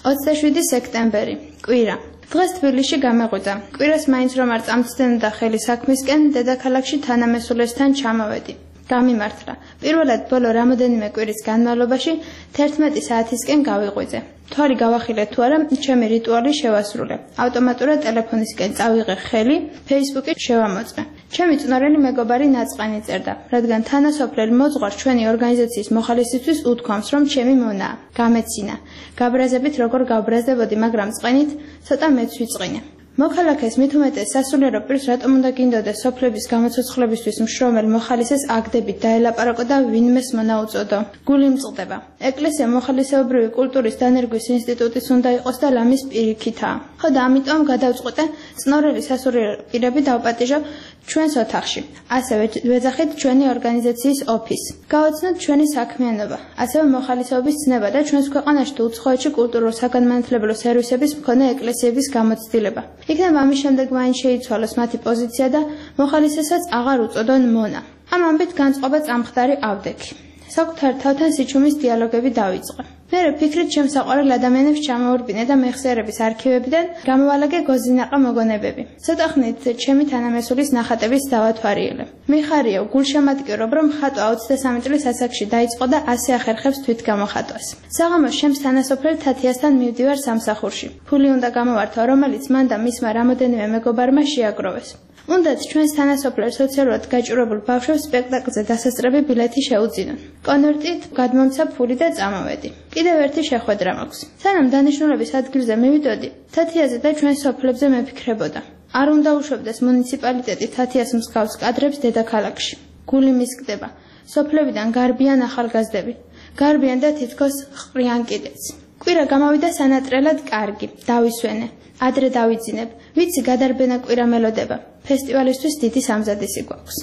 27 სექტემბერი, კვირა. დღეს თბილისში გამეღვიძა. კვირას მაინც რომ არ წამცდენოდა ხელი საქმისკენ, დედაქალაქში თანამესულესთან ჩამოვედი. გამიმართლა. პირველად ბოლო რამოდენიმე კვირის განმავლობაში 11 საათისკენ გავიღვიძე. თვარი გავახილე თუ არა, ჩემი რიტუალი შევასრულე. ავტომატურად ტელეფონისკენ წავიღე ხელი, Facebook-ით შევამოწმე. ჩემი წნორელი მეგობარი ნაწყანი წერდა, რადგან თანასოფლელი მოძღვარ ჩვენი ორგანიზაციის მოხალისისთვის უთქვამს, რომ ჩემი მონაა. გამეცინა. გაბრაზებით როგორ გავბრაზდებოდი, მაგრამ წყენით ცოტა მეც ვიწყინე. მოქალაქეს მით უმეტეს სასულიერო პირს რატომ უნდა გინდოდეს სოფლების გამოცოცხლებისთვის მშრომელ მოხალისეს აგდებით დაელაპარაკო და ვინმეს მონა უწოდო. გული მწყდება. ეკლესია მოხალისეობრივი კულტურის დანერგვის ინსტიტუტის უნდა იყოს და ლამის პირიქითაა. ხო და ამიტომ გადავწყვეტე წნორელი სასულიერო პირები დავპატიჟო ჩვენს ოთახში. ასევე ვეძახით ჩვენი ორგანიზაციის ოფისს. გავაცნოთ ჩვენი საქმიანობა, ასევე მოხალისეობის ცნება და ჩვენს ქვეყანაში თუ უცხოეთში კულტურულ-საგანმანათლებლო სერვისების მქონე ეკლესიების გამოცდილება. იქნებ ამის შემდეგ მაინც შეიცვალოს მათი პოზიცია და მოხალისესაც აღარ უწოდონ მონა. ამ ამბით განწყობა წამხდარი ავდექი. საკუთარ თავთან სიჩუმის დიალოგები დავიწყე. მერე ფიქრით ჩემს საყვარელ ადამიანებს ჩამოვურბინე და მეხსიერების არქივებიდან გამოვალაგე გოზინაყა მოგონებები. ცოტა ხნით ჩემი თანამესულის ნახატების დავათვალიერე. მიხარიო, გულშემატკივრობ, რომ ხატვა 23 წლის ასაკში დაიწყო და ასე ახერხებს თვითგამოხატვას. საღამოს ჩემს თანასოფლელ თათიასთან მივდივარ სამსახურში. ფული უნდა გამოვართო, რომელიც მან და მისმა რამოდენიმე მეგობარმა შეაგროვეს. უნდათ ჩვენს თანასოფლელ სოციალურად გაჭირვებულ ბავშვებს სპექტაკლზე დასასწრები ბილეთი შეუძინონ. კონვერტით გადმომცა ფული და წამოვედი. კიდევ ერთი შეხვედრა მაქვს. სანამ დანიშნულების ადგილზე მივიდოდი, თათიაზე და ჩვენ სოფლებზე მეფიქრებოდა. არ უნდა უშვებდეს მუნიციპალიტეტი თათიას მსგავს კადრებს დედაქალაქში. გული მისკდება. სოფლებიდან გარბიან ახალგაზრდები. გარბიან და თითქოს ყრიან კიდეც. კვირა გამოვიდა სანატრელად კარგი. დავისვენე. ადრე დავიძინებ. ვიცი გადარბენა კვირა მელოდება. ფესტივალისთვის დიდი სამზადისი გვაქვს.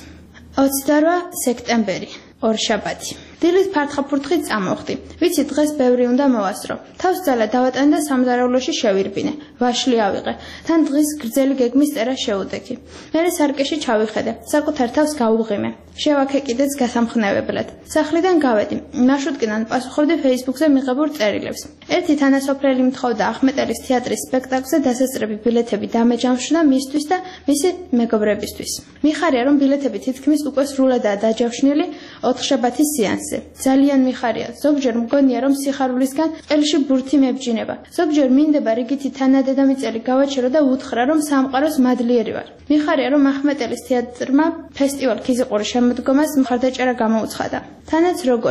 28 სექტემბერი, ორშაბათი. დილით ფართხაფურთხით წამოვხდი. ვიცი დღეს ბევრი უნდა მოვასწრო. თავს ძალა დავატანე და სამზარეულოში შევირბინე. ვაშლი ავიღე. თან დღის გრძელი გეგმის წერა შეუდექი. მერე სარკეში ჩავიხედე. საკუთარ თავს გავუღიმე. შევაქე კიდეც გასამხნევებლად. სახლიდან გავედი. მარშრუტკიდან პასუხობდი Facebook-ზე მიღებულ წერილებს. ერთი თანასოფლელი მთხოვდა ახმეტელის თეატრის სპექტაკლზე დასასწრები ბილეთები დამეჯამშნა მისთვის და მისი მეგობრებისთვის. მიხარია, რომ ბილეთები თითქმის უკვე სრულადაა დაჯავშნილი 4 შაბათის სეანსზე. ძალიან მიხარია. ზოგჯერ მგონია, რომ სიხარულისგან ყელში ბურთი მებჯინება. ზოგჯერ მინდება რიგითი თანადედამიწელი გავაჩერო და უთხრა, რომ სამყაროს მადლიერი ვარ. მიხარია, რომ ახმეტელის თეატრმა ფესტივალ ქიზიყურის შემოდგომას მხარდაჭერა გამოუცხადა. თანაც როგორი.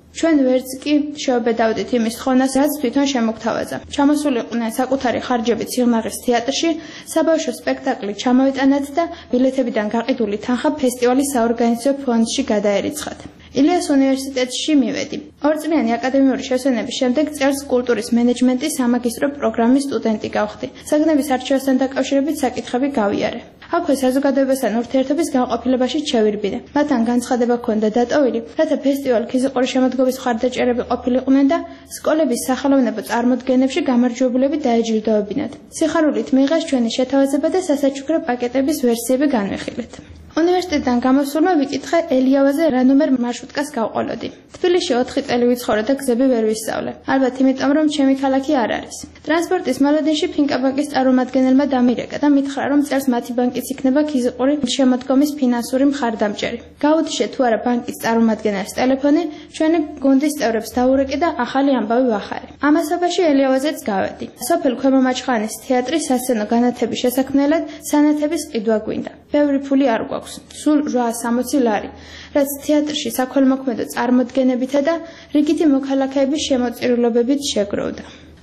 ჩვენ ვერც კი შევაბედავდით იმის თხოვნას, რაც თვითონ შემოგთავაზა. ჩამოსულიყვნენ საკუთარი ხარჯებით სიღნაღის თეატრში, საბავშვო სპექტაკლი ჩამოიტანათ და ბილეთებიდან გაყიდული თანხა ფესტივალის საორგანიზაციო ფონდში გადაერიცხათ. ილიას უნივერსიტეტში მივედი. 2 წლიანი აკადემიური შესვენების შემდეგ წელს კულტურის მენეჯმენტის სამაგისტრო პროგრამის სტუდენტი გავხდი. საგნების არჩევასთან დაკავშირებით საკითხები გავიარე. აქვე საზოგადოებასთან ურთიერთობის განყოფილებაში ჩევირბინე. მათთან განცხადება ჰქონდა დატოვილი, რათა ფესტივალ ქიზიყურის შემოდგომის მხარდაჭერები ყოფილიყვნენ და სკოლების სახელოვნებო წარმოდგენებში გამარჯვებულები დაეჯილდოებინათ. სიხარულით მიიღეს ჩვენი შეთავაზება და სასაჩუქრო პაკეტების ვერსიები განვიხილეთ. უნივერსიტეტიდან გამოსულმა ვიკითხე ელიავაზე რა ნომერ მარშრუტკას გავყოლოდი. თბილისში 4 წელი ვიცხოვრე და გზები ვერ ვისწავლე. ალბათ იმიტომ, რომ ჩემი ქალაქი არ არის. ტრანსპორტის მოლოდინში ფინკა ბანკის წარმომადგენელმა დამირეკა და მითხრა, რომ წელს მათი ბანკიც იქნება ქიზიყური შემოდგომის ფინანსური მხარდამჭერი. გაუდიშე თუ არა ბანკის წარმომადგენელს ტელეფონი, ჩვენი გუნდის წევრებს დაურეკე და ახალი ამბავი ვახარე. ამასობაში ელიავაზეც გავედი. სოფელ ქვემო მაჩხანის თეატრის სასცენო განათების შესაქმნელად სანათების ყიდვა გვინდა. ბევრი ფული არ გვაქვს, სულ 860 ლარი, რაც თეატრში საქველმოქმედო წარმოდგენებითა და რიგითი მოქალაქეების შემოწირულობებით შეგროვდა.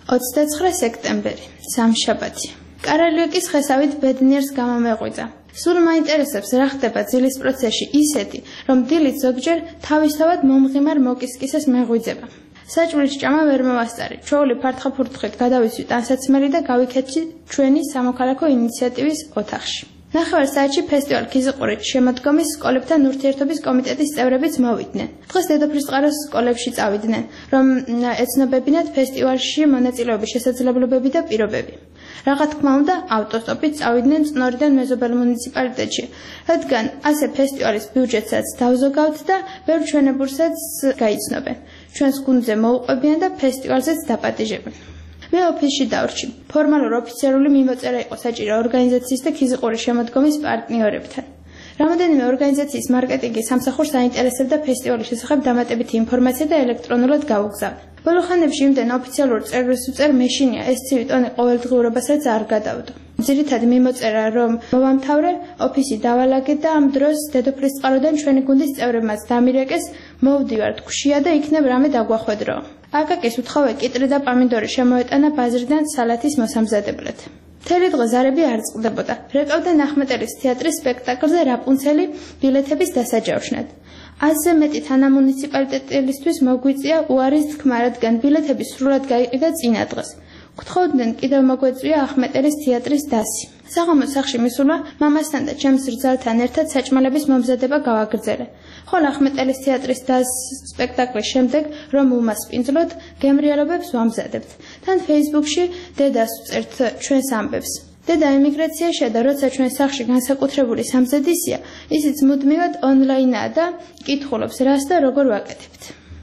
29 სექტემბერი, სამშაბათი. კარალიოკის ხესავით ბედნიერს გამომეღვიძა. სულ მაინტერესებს რა ხდება ძილის პროცესში ისეთი, რომ დილით ზოგჯერ თავისთავად მომღიმარ მოკისკისას მეღვიძება. საჭმლის ჭამა ვერ მოვასწარი. ჩვეული ფართხაფურთხით გადავისვით ტანსაცმელი და გავიქეთში ჩვენი სამოქალაქო ინიციატივის ოთახში. 9 საათში ფესტივალ ქიზიყურის შემოდგომის სკოლებთან ურთიერთობის კომიტეტის წევრებიც მოვიდნენ. დღეს დედოფლისწყაროს სკოლებში წავიდნენ, რომ ეცნობებინათ ფესტივალში მონაწილეობის შესაძლებლობები და პირობები. Რაღაც თქმა უნდა, ავტოსტოპით წავიდნენ წნორიდან მეზობელ მუნიციპალიტეტში, რადგან ასე ფესტივალის ბიუჯეტსაც დავზოგავთ და ბევრ ჩვენებურსაც გაიცნობენ. ჩვენს გუნდზე მოუყვებიან და ფესტივალზეც დაპატიჟებენ. მე ოფისში დავრჩი. ფორმალურ ოფიციალური მიმოწერა იყო საჭირო ორგანიზაციის და ქიზიყურის შემოდგომის პარტნიორებთან. რამოდენიმე ორგანიზაციის მარკეტინგის სამსახურს აინტერესებდა ფესტივალის შესახებ დამატებითი ინფორმაცია და ელექტრონულად გავუგზავნე. ბოლო ხანებში იმდენ ოფიციალურ წერილს ვწერ მეშინია ეს ცივი ტონი ყოველდღიურობასაც არ გადავდო. ძირითადი მიმოწერა რომ მოვამთავრე, ოფისი დავალაგე და ამ დროს დედოფლისწყაროდან ჩვენი გუნდის წევრებმაც დამირეკეს, მოვდივართ ქუშია და იქნებ რამე დაგვახვედრო. აკაკის უთხოვე კიტრი და პამიდორი შემოეტანა ბაზრიდან სალათის მოსამზადებლად. მთელი დღე ზარები არ წყდებოდა. რეკავდნენ ახმეტელის თეატრის სპექტაკლზე რაპუნცელი ბილეთების დასაჯავშნად. ასე მეტი თანამუნიციპალიტეტელისთვის მოგვიწია უარის თქმა, რადგან ბილეთები სრულად გაიყიდა წინა დღეს. გთხოვდნენ კიდევ მოგვეწვია ახმეტელის თეატრის დასი. საღამოს სახლში მისულმა მამასთან და ჩემს რძალთან ერთად საჭმელების მომზადება გავაგრძელე. ხოლო ახმეტელის თეატრის დას სპექტაკლის შემდეგ რომ უმასპინძლოთ, გემრიელობებს ვამზადებთ. თან Facebook-ში დედას ვწერთ ჩვენს ამბებს. დედა ემიგრაციაშია და როცა ჩვენ სახლში განსაკუთრებული სამზადისია, ისიც მუდმივად ონლაინაა და კითხულობს რას და როგორ ვაკეთებთ.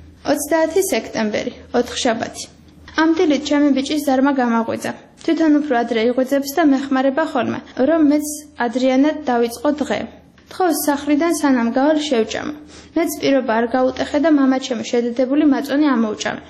30 სექტემბერი, 4 შაბათი. ამ დილით ჩემი ბიჭის ზარმა გამაღვიძა. თვითონ უფრო ადრე იღვიძებს და მეხმარება ხოლმე, რომ მეც ადრიანად დავიწყო დღე. თხოვს სახლიდან სანამ გავალ შევჭამა. მეც პირობა არ გაუტეხე და მამაჩემი შედედებული მაწონი ამოუჭამე.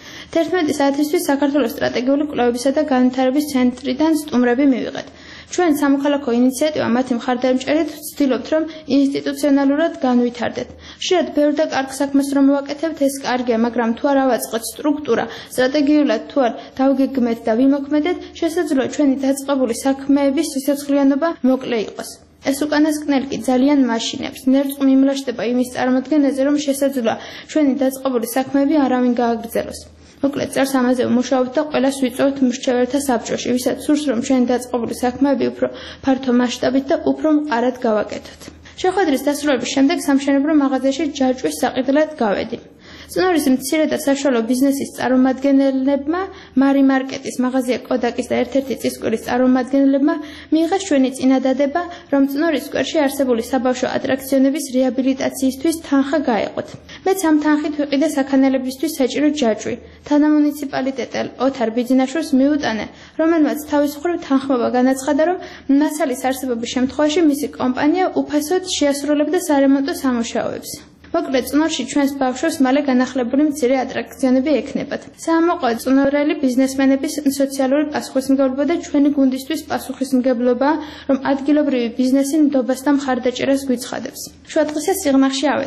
11 საათისთვის საქართველოს სტრატეგიული კვლევებისა და განვითარების ცენტრიდან სტუმრები მივიღეთ. ჩვენ სამოქალაქო ინიციატივა მათი მხარდამჭერით ვცდილობთ, რომ ინსტიტუციონალურად განვითარდეთ. ხშირად ბევრ და კარგ საქმეს რომ ვაკეთებთ, ეს კარგია, მაგრამ თუ არ ავაწყოთ სტრუქტურა, სტრატეგიულად თუ არ დავგეგმეთ და ვიმოქმედეთ, შესაძლოა ჩვენი დაწყებული საქმეების სიცოცხლიანობა მოკლე იყოს. ეს უკანასკნელი კი ძალიან მაშინებს. ნერწყვი მიმლაშდება იმის წარმოდგენაზე, რომ შესაძლოა ჩვენი დაწყებული საქმეები არავინ გააგრძელოს. მოკლედ წერს ამაზე ვმუშაობთ და ყველას ვიწვევთ მრჩეველთა საბჭოში, ვისაც სურს რომ ჩვენი დაწყებული საქმეები უფრო ფართო მასშტაბით და უფრო მყარად გავაკეთოთ. შეხვედრის დასრულების შემდეგ სამშენებლო მაღაზიაში ჯაჭვის საყიდლად გავედი. წნორის მცირე და საშუალო ბიზნესის წარმომადგენლებმა, მარი მარკეტის, მაღაზია კოდაკის და ერთ-ერთი წისკვირის წარმომადგენლებმა მიიღეს ჩვენი წინადადება, რომ წნორის სკვერში არსებული საბავშვო ატრაქციონების რეაბილიტაციისთვის თანხა გაეყოთ. მეც ამ თანხით ვიყიდე საქანელებისთვის საჭირო ჯაჭვი. თანამუნიციპალიტეტელ ოთარ ბიძინაშვილს მიუტანე, რომელმაც თავის მხრივ თანხმობა განაცხადა, რომ მასალის არსებობის შემთხვევაში მისი კომპანია უფასოდ შეასრულებდა სარემონტო სამუშაოებს. მოკლედ წნორში ჩვენს ბავშვებს მალე განახლებული მცირე ატრაქციონები ექნებათ. საამოყო წნორელი ბიზნესმენების სოციალური პასუხისმგებლობა და ჩვენი გუნდისთვის პასუხისმგებლობა, რომ ადგილობრივი ბიზნესი ნდობას და მხარდაჭერას გვიცხადებს. შუადღეზე სიღნაღში ავედი.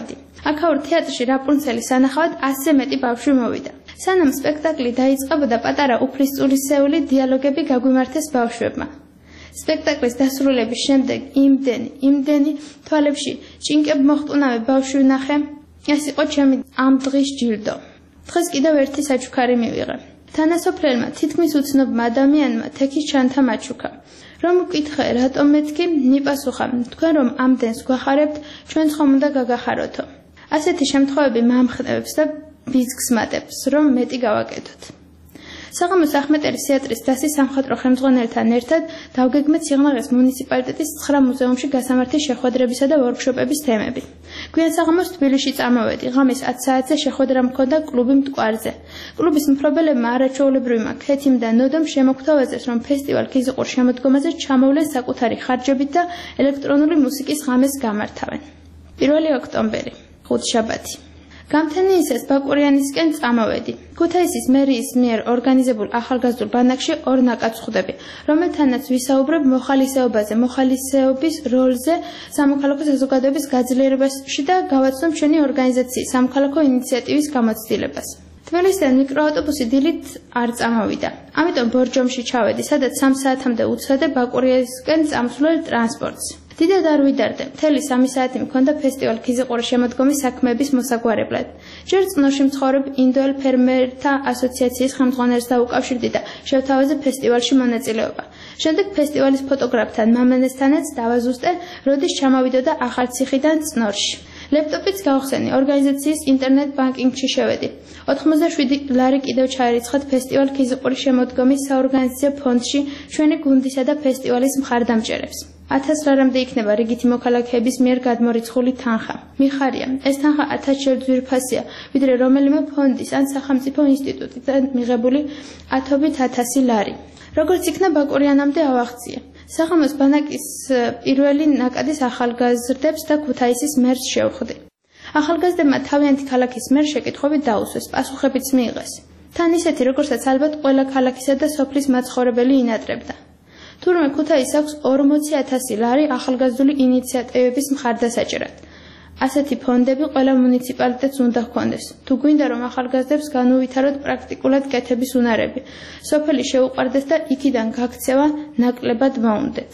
აქაურ თეატრში რაპუნცელის სანახავად 100-ზე მეტი ბავშვი მოვიდა. სანამ სპექტაკლი დაიწყებოდა, პატარა უფლისწულისეული დიალოგები გაგვიმართეს ბავშვებმა. სპექტაკლის დასრულების შემდეგ იმდენი თვალებში ჭინკებ მოხტუნავე ბავშვი ვნახე. ეს იყო ჩემი ამ დღის ჯილდო. დღეს კიდევ ერთი საჩუქარი მივიღე. თანასოფლელმა თითქმის უცნობმა ადამიანმა თექის ჩანთა მაჩუქა. რომ ვკითხე, რატომ მეთქი, მიპასუხა, თქვენ რომ ამდენს გვახარებთ, ჩვენც ხომ უნდა გაგახაროთო. ასეთი შემთხვევები მამხნევებს და ბიზგს მატებს, რომ მეტი გავაკეთოთ. საღამოს ახმეტელის თეატრის დასის სამხატვრო ხელმძღვანელთან ერთად დავგეგმეთ სიღნაღის მუნიციპალიტეტის 9 მუზეუმში გასამართი შეხვედრებისა და ვორქშოპების თემები. გვიან საღამოს თბილისში წამოვედი. ღამის 10 საათზე შეხვედრა მქონდა კლუბი მტკვარზე. კლუბის მფლობელებმა არაჩვეულებრივმა ქეთიმ და ნოდომ შემოგთავაზეს, რომ ფესტივალ ქიზიყურ შემოდგომაზე ჩამოვლენ საკუთარი ხარჯებით და ელექტრონული მუსიკის ღამეს გამართავენ. 1 ოქტომბერი, ხუთშაბათი. გამთენიისას ბაკურიანისკენ წამოვედი. ქუთაისის მერიის მიერ ორგანიზებულ ახალგაზრდულ ბანაკში 2 ნაკადს ხვდები, რომელთანაც ვისაუბრებ მოხალისეობაზე, მოხალისეობის როლზე სამოქალაქო საზოგადოების გაძლიერებაში და გავაცნობ ჩვენი ორგანიზაციის სამოქალაქო ინიციატივის გამოცდილებას. თბილისიდან მიკროავტობუსი დილით არ წამოვიდა. ამიტომ ბორჯომში ჩავედი, სადაც 3 საათამდე უცადე ბაკურიანისკენ წამსვლელ ტრანსპორტს. დიდად არ ვიდარდე. მთელი 3 საათი მქონდა ფესტივალ ქიზიყური შემოდგომის საქმეების მოსაგვარებლად. ჯერ წნორში მცხოვრებ ინდოელ ფერმერთა ასოციაციის ხელმძღვანელს დაუკავშირდი და შევთავაზე ფესტივალში მონაწილეობა. შემდეგ ფესტივალის ფოტოგრაფთან მამენესთანაც დავაზუსტე, როდის ჩამოვიდოდა ახალციხიდან წნორში. ლეპტოპიც გავხსენი, ორგანიზაციის ინტერნეტ ბანკინგში შევედი. 87 ლარი კიდევ ჩაერიცხათ ფესტივალ ქიზიყური შემოდგომის საორგანიზაციო ფონდში ჩვენი გუნდისა და ფესტივალის მხარდამჭერებს. 1000 ლარამდე იქნება რიგითი მოქალაქეების მიერ გადმორიცხული თანხა. მიხარია, ეს თანხა 1000 ჯერ ძვირფასია, ვიდრე რომელიმე ფონდის ან სახელმწიფო ინსტიტუტიდან მიღებული 1000 ლარი. როგორც იქნა ბაკურიანამდე ავახციე. საღამოს ბანაკის პირველი ნაკადის ახალგაზრდებს და ქუთაისის მერს შევხვდი. ახალგაზრდებმა თავიანთი ქალაქის მერ შეკითხვები დაუსვეს, პასუხებიც მიიღეს. თან ისეთი, როგორცაც ალბათ ყველა ქალაქისა და სოფლის მაცხოვრებელი ინატრებდა. თურმე ქუთაისს აქვს 40,000 ლარი ახალგაზრდული ინიციატივების მხარდასაჭერად. ასეთი ფონდები ყველა მუნიციპალიტეტს უნდა ჰქონდეს. თუ გვინდა რომ ახალგაზრდებს განუვითაროთ პრაქტიკულად კეთების უნარები, სოფელი შეუყვარდეს და იქიდან გაქცევა ნაკლებად მოუნდეთ.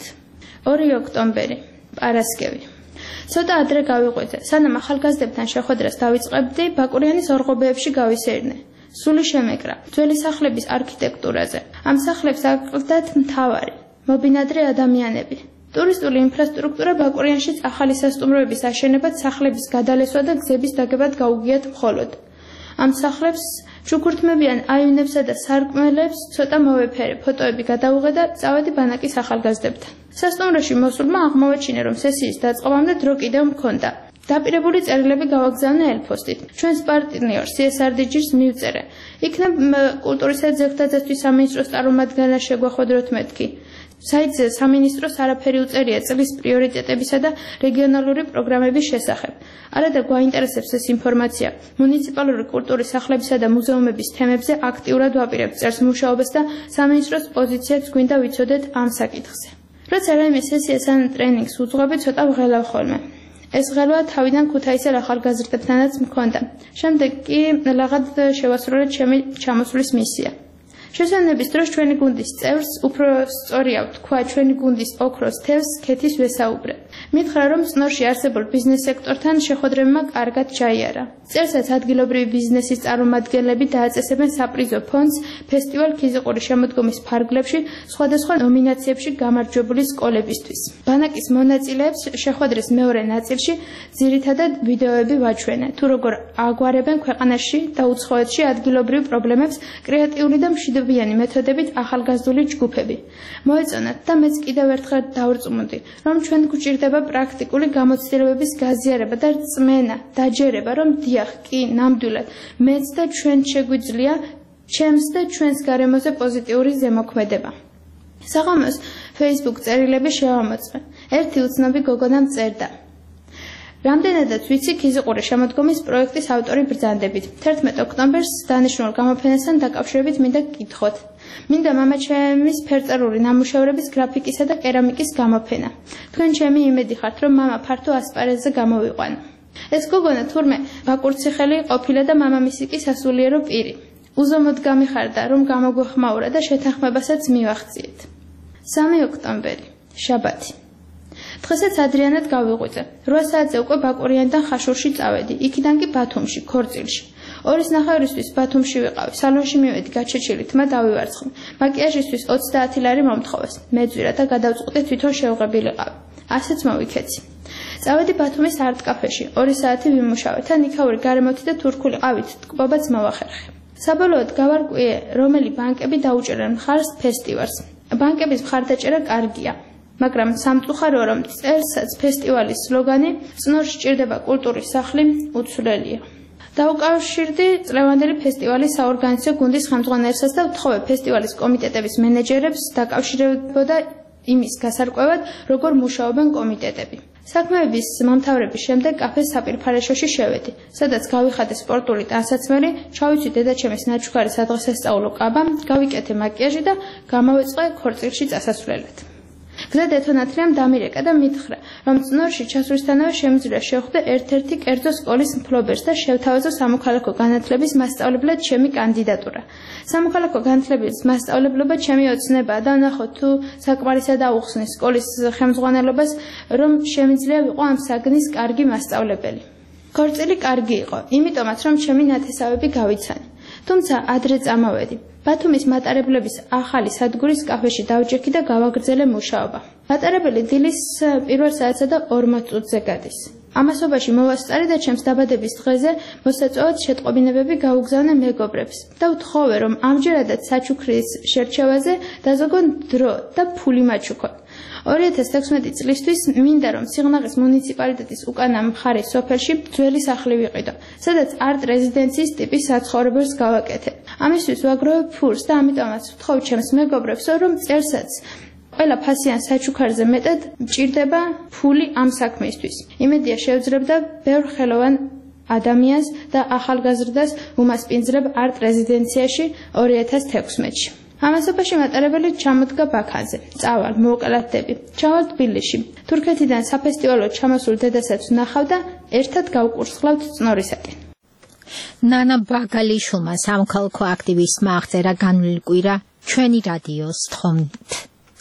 2 ოქტომბერი, პარასკევი. ცოტა ადრე გავიყვეძე, სანამ ახალგაზრდებთან შეხვედრას დავიწყებდი, ბაკურიანის ორღობეებში გავისერნე. სული შემეკრა ძველი სახლების არქიტექტურაზე. ამ სახლებს აკლდათ მთავარი მობინადრე ადამიანები. ტურისტული ინფრასტრუქტურა ბაკურიანშიც ახალი სასტუმროების აშენებად, სახლების გადალესვა და გზების დაგებად გაუგიათ მხოლოდ. ამ სახლებს ჩუქურთმებიან აივნებსა და სარკმელებს ცოტა მოვეფერე, ფოტოები გადავუღე და წავედი ბანაკის ახალგაზრდებთან. სასტუმროში მოსულმა აღმოვაჩინე, რომ სესიის დაწყებამდე დრო კიდევ მქონდა. დაპირებული წერილები გავაგზავნე ელფოსტით. ჩვენს პარტნიორ CSRDG-ს მივწერე. იქნებ კულტურისა და ძეგლთაძესთვის სამინისტროს წარმომადგენელს შეგვახვედროთ მეთქი. საიტზე სამინისტროს არაფერი უწერია წლის პრიორიტეტებისა და რეგიონალური პროგრამების შესახებ. არადა გვაინტერესებს ეს ინფორმაცია. მუნიციპალური კულტურის სახლებისა და მუზეუმების თემებზე აქტიურად ვაპირებ წერს მუშაობას და სამინისტროს პოზიციაც გვინდა ვიცოდეთ ამ საკითხზე. როცა რაიმე სესიას ან ტრენინგს უძღვები, ცოტა ვღელავ ხოლმე. ეს ღელვა თავიდან ქუთაისელ ახალგაზრდებთანაც მქონდა. შემდეგ კი ლაღად შევასრულე ჩემი ჩამოსვლის მისია. შესვენების დროს ჩვენი გუნდის წევრს, უფრო სწორია ვთქვა, ჩვენი გუნდის ოქროს თევზს ქეთის ვესაუბრე. მითხრა, რომ წნორში არსებულ ბიზნეს სექტორთან შეხვედრებმა კარგად ჩაიარა. წერსაც ადგილობრივი ბიზნესის წარმომადგენლები დააწესებენ საპრიზო ფონდს ფესტივალ ქიზიყური შემოდგომის ფარგლებში სხვადასხვა ნომინაციებში გამარჯვებული სკოლებისთვის. ბანაკის მონაწილეებს შეხვედრის მეორე ნაწილში ძირითადად ვიდეოები ვაჩვენე, თუ როგორ აგვარებენ ქვეყანაში და უცხოეთში ადგილობრივ პრობლემებს კრეატიული და მშვიდობიანი მეთოდებით ახალგაზრდული ჯგუფები. მოეწონათ და მეც კიდევ ერთხელ დავრწმუნდი, რომ ჩვენ გვჭირდება პრაქტიკული გამოცდილებების გაზიარება და რწმენა, დაჯერება, რომ დიახ, კი, ნამდვილად, მეც და ჩვენ შეგვიძლია ჩემს და ჩვენს გარემოზე პოზიტიური ზემოქმედება. საღამოს Facebook წერილები შევამოწმე. ერთი უცნობი გოგონამ წერდა. რამდენადაც ვიცი, ქიზიყური შემოდგომის პროექტის ავტორი ბრძანდებით. 11 ოქტომბერს დანიშნულ გამოფენასთან დაკავშირებით მინდა გკითხოთ. მინდა მამაჩემის ფერწერული ნამუშევრების გრაფიკისა და კერამიკის გამოფენა. თქვენ ჩემი იმედი ხართ, რომ მამა ფართო ასპარეზზე გამოვიყვანო. ეს გოგონა თურმე ბაკურციხელი ყოფილა და მამამისი კი სასულიერო პირი. უზომოდ გამიხარდა, რომ გამოგვეხმაურა და შეთანხმებასაც მივახციეთ. 3 ოქტომბერი, შაბათი. დღესაც ადრიანად გავიღვიძე. 8 საათზე უკვე ბაკურიანიდან ხაშურში წავედი, იქიდან კი ბათუმში, ქორწილში. 2:30-ისთვის ბათუმში ვიყავი. სალონში მივედი გაჩეჩილი თმა დავივარცხნი. მაკიაჟისთვის 30 ლარი მომთხოვეს. მეძვირა და გადავწყვიტე თვითონ შევღებილიყავი. ასეც მოვიქეცი. წავედი ბათუმის არტ კაფეში. 2 საათი ვიმუშავე. თან იქაური გარემოთი და თურქული ყავით ტკბობაც მოვახერხე. საბოლოოდ გავარკვიე, რომელი ბანკები დაუჭერენ მხარს ფესტივალს. ბანკების მხარდაჭერა კარგია. მაგრამ სამწუხაროა, რომ წელსაც ფესტივალის სლოგანი "წნორში ჭირდება კულტურის სახლი" უცვლელია. დაუკავშირდი წლევანდელი ფესტივალის საორგანიზაციო გუნდის ხელმძღვანელსაც და ვთხოვე ფესტივალის კომიტეტების მენეჯერებს დაკავშირებოდა იმის გასარკვევად, როგორ მუშაობენ კომიტეტები. საქმეების მომთავრების შემდეგ კაფეს საპირფარეშოში შევედი, სადაც გავიხადე სპორტული ტანსაცმელი, ჩავიცვი დედაჩემის ნაჩუქარი სადღესასწაულო კაბა, გავიკეთე მაკიაჟი და გამოვეწყე ქორწილში წასასვლელად. გზა დეთონათრიამ დამირეკა და მითხრა, რომ წნორში ჩასვლისთანავე შემიძლია შევხვდე ერთ-ერთი კერძო სკოლის მფლობელს და შევთავაზო სამოქალაქო განათლების მასწავლებლად ჩემი კანდიდატურა. სამოქალაქო განათლების მასწავლებლობა ჩემი ოცნებაა და ვნახოთ თუ საკმარისად აუხსნის სკოლის ხელმძღვანელობას, რომ შემიძლია ვიყო ამ საგნის კარგი მასწავლებელი. ქორწილი კარგი იყო, იმიტომაც რომ ჩემი ნათესავები გავიცანი. თუმცა ადრე წამოვედი. ბათუმის მატარებლების ახალი სადგურის კაფეში დავჯექი და გავაგრძელე მუშაობა. მატარებელი დილის 1 საათსა და 40 წუთზე გადის. ამასობაში მოვასწარი და ჩემს დაბადების დღეზე მოსაწვევად შეტყობინებები გაუგზავნე მეგობრებს და ვთხოვე, რომ ამჯერადაც საჩუქრის შერჩევაზე დაზოგონ დრო და ფული მაჩუქონ. 2016 წლისთვის მინდა რომ სიღნაღის მუნიციპალიტეტის უკანა მხარის სოფელში ძველი სახლი ვიყიდო, სადაც არტ რეზიდენციის ტიპის საცხოვრებელს გავაკეთებ. ამისთვის ვაგროვებ ფულს და ამიტომაც ვთხოვ ჩემს მეგობრებს, რომ წელსაც ყველა ფასიან საჩუქარზე მეტად მჭირდება ფული ამ საქმისთვის. იმედია შევძლებდა ბევრ ხელოვან ადამიანს და ახალგაზრდას უმასპინძლებ არტ რეზიდენციაში 2016-ში. ამასობაში მატარებელი ჩამოდგა ბაქანზე. წავალ, მოვკლათდები. ჩავალ თბილისში. თურქეთიდან საფესტივალო ჩამოსულ დედასაც ვნახავ და ერთად გავკურსხლავთ წნორისაკენ. ნანა ბაგალიშვილმა სამოქალაქო აქტივისტმა აღწერა განვლილი კვირა ჩვენი რადიოს თხოვნით.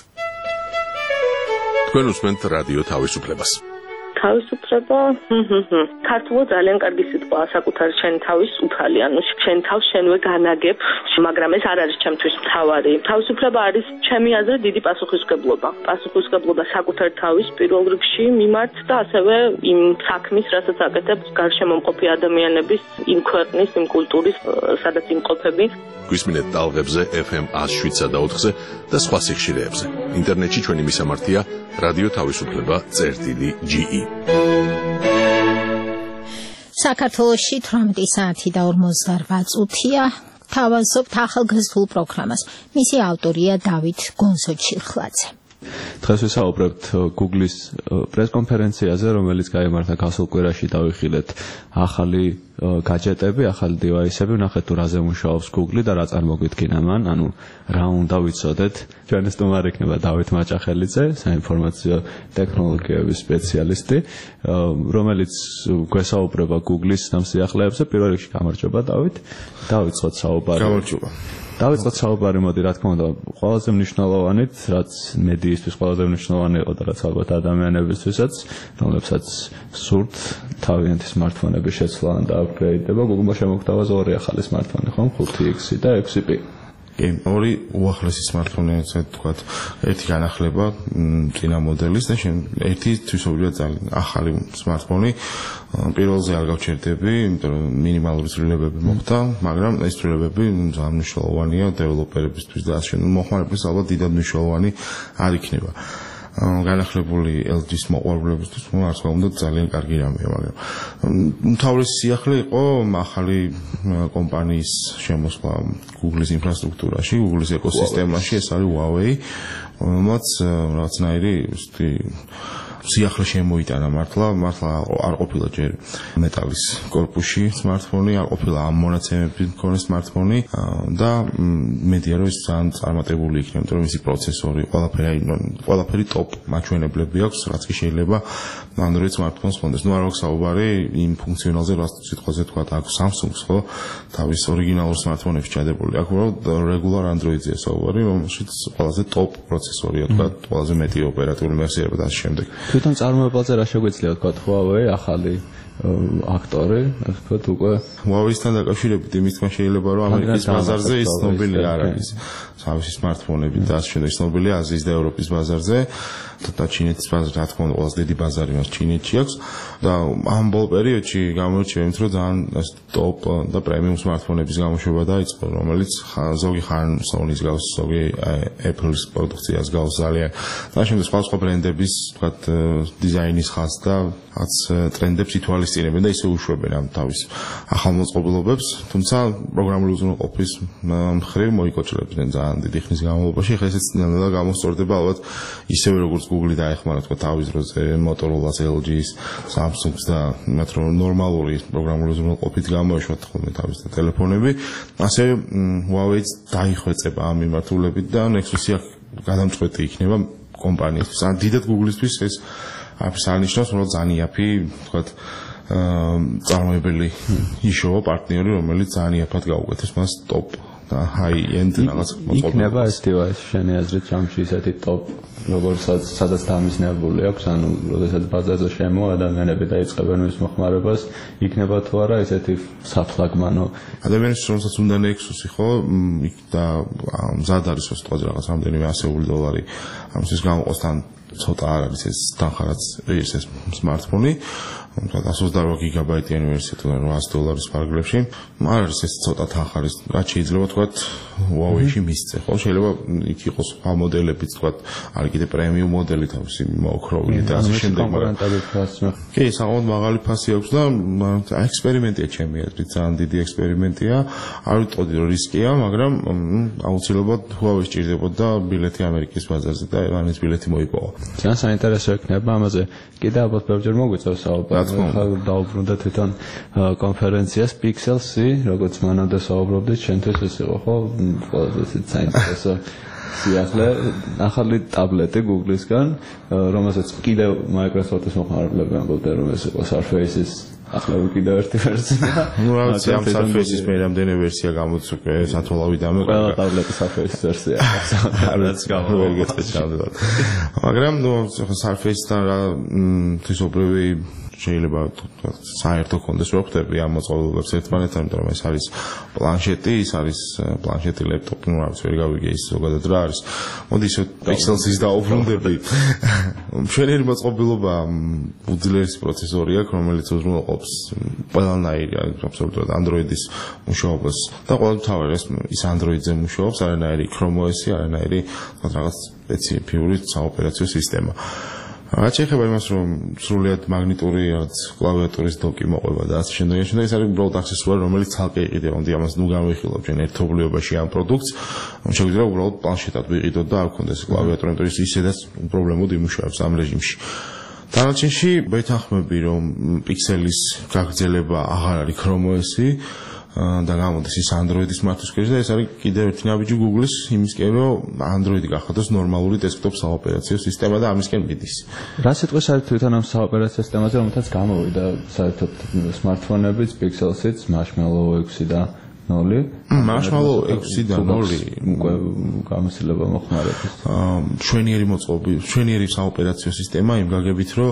თქვენ უსმენთ რადიო თავისუფლებას. თავისუფლება ქართულად ძალიან კარგი სიტყვაა, საკუთარი შენი თავის უფალი, ანუ შენ თავს შენვე განაგებ, მაგრამ ეს არ არის ჩემთვის მთავარი. თავისუფლება არის ჩემი აზრით დიდი პასუხისმგებლობა. პასუხისმგებლობა საკუთარი თავის პირველ რიგში მიმართ და ასევე იმ საქმის, რასაც აკეთებს გარშემო მყოფი ადამიანების, იმ ქვეყნის, იმ კულტურის, სადაც იმყოფები. გვისმინეთ ტალღებზე FM 107.4-ზე და სხვა სიხშირეებზე. ინტერნეტში ჩვენი მისამართია რადიო თავისუფლება.ge. საქართველოში 18 საათი და 48 წუთია. თავაზობთ ახალგაზრდულ პროგრამას. მისი ავტორია დავით გონსოჩირხლაძე. დღეს ვისაუბრებთ Google-ის პრესკონფერენციაზე, რომელიც გაიმართა გასულ კვირაში. დავიხილეთ ახალი გაჯეტები, ახალი დივაისები, ვნახეთ თუ რაზე მუშაობს Google და რა წარმოგვიდგინა მან, ანუ რა უნდა ვიცოდეთ. ჩვენი სტუმარი იქნება დავით მაჭახელიძე, საინფორმაციო ტექნოლოგიების სპეციალისტი, რომელიც გვესაუბრება Google-ის სამსიახლეებზე. პირველ რიგში გამარჯობა დავით. დავიწყოთ საუბარი. გამარჯობა. დავიწყოთ საუბარი, მოდი, რა თქმა უნდა, ყველაზე მნიშვნელოვანით, რაც მედიისთვის ყველაზე მნიშვნელოვანი იყო და რაც ალბათ ადამიანებისთვისაც, რომლებსაც სურთ თავიანთი სმარტფონების შეცვლა და აპგრეიდება, Google-მა შემოგთავაზა 2 ახალი სმარტფონი, ხომ? 5X და 6P. კი, 2 უახლესი სმარტფონი, ასე ვთქვათ, ერთი განახლება წინა მოდელის და ერთი თვისობრივად ძალიან ახალი სმარტფონი. პირველზე არ გავჩერდები, იმიტომ რომ მინიმალური ცვლილებები მოხდა, მაგრამ ეს ცვლილებები ძალიან მნიშვნელოვანია დეველოპერებისთვის და ასე მოხმარებლის ალბათ დიდად მნიშვნელოვანი არ იქნება. განახლებული LG-ის მოყვარულებისთვის რა თქმა უნდა ძალიან კარგი რამეა, მაგრამ მთავარი სიახლე იყო ახალი კომპანიის შემოსვლა Google-ის ინფრასტრუქტურაში, Google-ის ეკოსისტემაში, ეს არის Huawei, რომელიც რაღაცნაირი სიახლე შემოიტანა მართლა არ ყოფილა ჯერ მეტალის корпуში smartphone-ი, არ ყოფილა ამ მონაცემების მქონე smartphone-ი და მედია რომ ის ძალიან წარმატებული იქნება, იმიტომ რომ მისი პროცესორი, ყველაფერი top მაჩვენებლები აქვს, რაც კი შეიძლება Android smartphone-ს ჰქონდეს. ნუ არ აქვს საუბარი იმ ფუნქციონალზე, რაც სიტყვაზე თქვა აქვს Samsung-ს, ხო? თავის ორიგინალურ smartphone-ებში ჩადებული. აქ უბრალოდ regular Android-ზე საუბარი, რომელშიც ყველაზე top პროცესორია, თქვა, ყველაზე მეტი ოპერატიული მეხსიერება და ასე შემდეგ. თვითონ წარმოებაზე რა შეგვიძლია თქვა Huawei ახალი აქტორი, ასე ვთქვათ, უკვე Huawei-სთან დაკავშირებით იმის თქმა შეიძლება რომ ამერიკის ბაზარზე ის ცნობილი არ არის. თავისი smartphone-ები და ასე შემდეგ ცნობილია აზიის და ევროპის ბაზარზე. და ჩინეთის ბაზარზე რა თქმა უნდა ყველაზე დიდი ბაზარი მას ჩინეთში აქვს და ამ ბოლო პერიოდში გამოირჩევა იმით რომ ძალიან top და პრემიუმ smartphone-ების გამოშვება დაიწყო, რომელიც ზოგი ხან Sony-ს გავს, ზოგი Apple-ის პროდუქციას გავს ძალიან. და შემდეგ სხვა ბრენდების თქვათ დიზაინის ხაზს და რაც ტრენდებს ითვალისწინებენ და ისე უშვებენ ამ თავის ახალ მოწყობილობებს, თუმცა პროგრამული უზრუნველყოფის მხრივ მოიკოჭლებდნენ ძალიან დიდი ხნის განმავლობაში. ხა ესეც ნელ-ნელა გამოსწორდება ალბათ ისევე როგორც Google-ი დაეხმარა თქვა თავის დროზე Motorola-ს, LG-ს, Samsung-ს და მათ რომ ნორმალური პროგრამული უზრუნველყოფით გამოეშვათ ხოლმე თავის ტელეფონები, ასე Huawei-ს დაიხვეწება ამ მიმართულებით და Nexus-ი აქ გადამწყვეტი იქნება კომპანიისთვის. ან დიდად Google-ისთვის ეს არ ნიშნავს, რომ ძალიან იაფი, თქვათ, წარმოებელი იშოვა პარტნიორი, რომელიც ძალიან იაფად გაუკვეთებს მას top და high-end რაღაც მოწყობილობას. იქნება ეს device შენი აზრით ჩამში ისეთი top, როგორცაც სადაც დამიზნებული აქვს, ანუ როდესაც ბაზარზე შემო ადამიანები დაიწყებენ მის მოხმარებას, იქნება თუ არა ესეთი საფლაგმანო. ადამიანს რომელსაც უნდა Nexus-ი, ხო, იქ და მზად არის სიტყვაზე რაღაც რამდენიმე $100 ამისთვის გამოყოს თან ცოტა არ არის ეს თანხარაც ეს smartphone-ი, $128 გიგაბაიტიანი ვერსია თუ $800 ფარგლებში. არ არის ეს ცოტა თანხარის, რაც შეიძლება თქვათ Huawei-ში მისცე, ხო? შეიძლება იქ იყოს სხვა მოდელებიც, თქვათ, არის კიდე პრემიუმ მოდელი თავისი მოოქროვილი და ასე შემდეგ, მაგრამ კი, საკმაოდ მაღალი ფასი აქვს და ექსპერიმენტია ჩემი აზრით, ძალიან დიდი ექსპერიმენტია. არ ვიტყოდი რომ რისკია, მაგრამ აუცილებლად Huawei სჭირდებოდა ბილეთი ამერიკის ბაზარზე და ამის ბილეთი მოიპოვა. ძალიან საინტერესო იქნება ამაზე. კიდე ალბათ ბევრჯერ მოგვიწევს საუბარი. ხა დაუბრუნდა თვითონ კონფერენციას Pixel-C, როგორც მანამდე საუბრობდით, ჩვენთვის ეს იყო, ხო? ყველაზე საინტერესო სიახლე ახალი ტაბლეტი Google-ისგან, რომელსაც კიდევ Microsoft-ის მოხმარებლები ამბობდნენ, რომ ეს იყო Surface-ის ახლა კიდევ ერთი ვერსია. ნუ რაღაც ამ Surface-ის მე რამდენი ვერსია გამოდის უკვე სათვალავიდანვე. ყველა ტაბლეტი Surface-ის ვერსია. რაც გამოვიგეთ ჩამდად. მაგრამ ნუ Surface-თან რა თვისობრივი შეიძლება საერთო კონდეს რო ხვდები ამ მოწყობილობებს ერთმანეთთან, იმიტომ რომ ეს არის პლანშეტი, ის არის პლანშეტი ლეპტოპი, ნუ არც ვერ გავიგე ის ზოგადად რა არის. მოდი ისე Pixel-ს დაუბრუნდები. მშვენიერი მოწყობილობა უძლიერესი პროცესორი აქვს, რომელიც უზრუნველყოფს ყველანაირ აბსოლუტურად Android-ის მუშაობას და ყოველთავად ის Android-ზე მუშაობს, არანაირი Chrome OS-ი, არანაირი რაღაც სპეციფიკური საოპერაციო სისტემა. რაც ეხება იმას, რომ სრულიად მაგნიტური რაღაც კლავიატურის დოკი მოყვება და ასე შემდეგ, ეს არის უბრალოდ აქსესუარი, რომელიც ცალკე იყიდება. მოდი ამას ნუ გამოვიხილავ ჩვენ ერთობლიობაში ამ პროდუქტს. შეგვიძლია უბრალოდ პლანშეტად ვიყიდოთ და არ გქონდეს კლავიატურა, იმიტომ რომ ისედაც პრობლემოდ იმუშავებს ამ რეჟიმში. დანარჩენში ვეთანხმები, რომ Pixel-ის გაგრძელება აღარ არის Chrome OS-ი და გამოდის ის Android-ის მართვისქვეშ და ეს არის კიდევ ერთი ნაბიჯი Google-ის იმისკენ, რომ Android-ი გახადოს ნორმალური დესკტოპ საოპერაციო სისტემა და ამისკენ მიდის. რა სიტყვის არის თვითონ ამ საოპერაციო სისტემაზე, რომელთაც გამოვიდა საერთოდ smartphone-ებიც, Pixel-იც, Marshmallow 6 და 0. Marshmallow 6 და 0 უკვე გამოსილება მოხმარების. მშვენიერი მოწყობი, მშვენიერი საოპერაციო სისტემა იმ გაგებით, რომ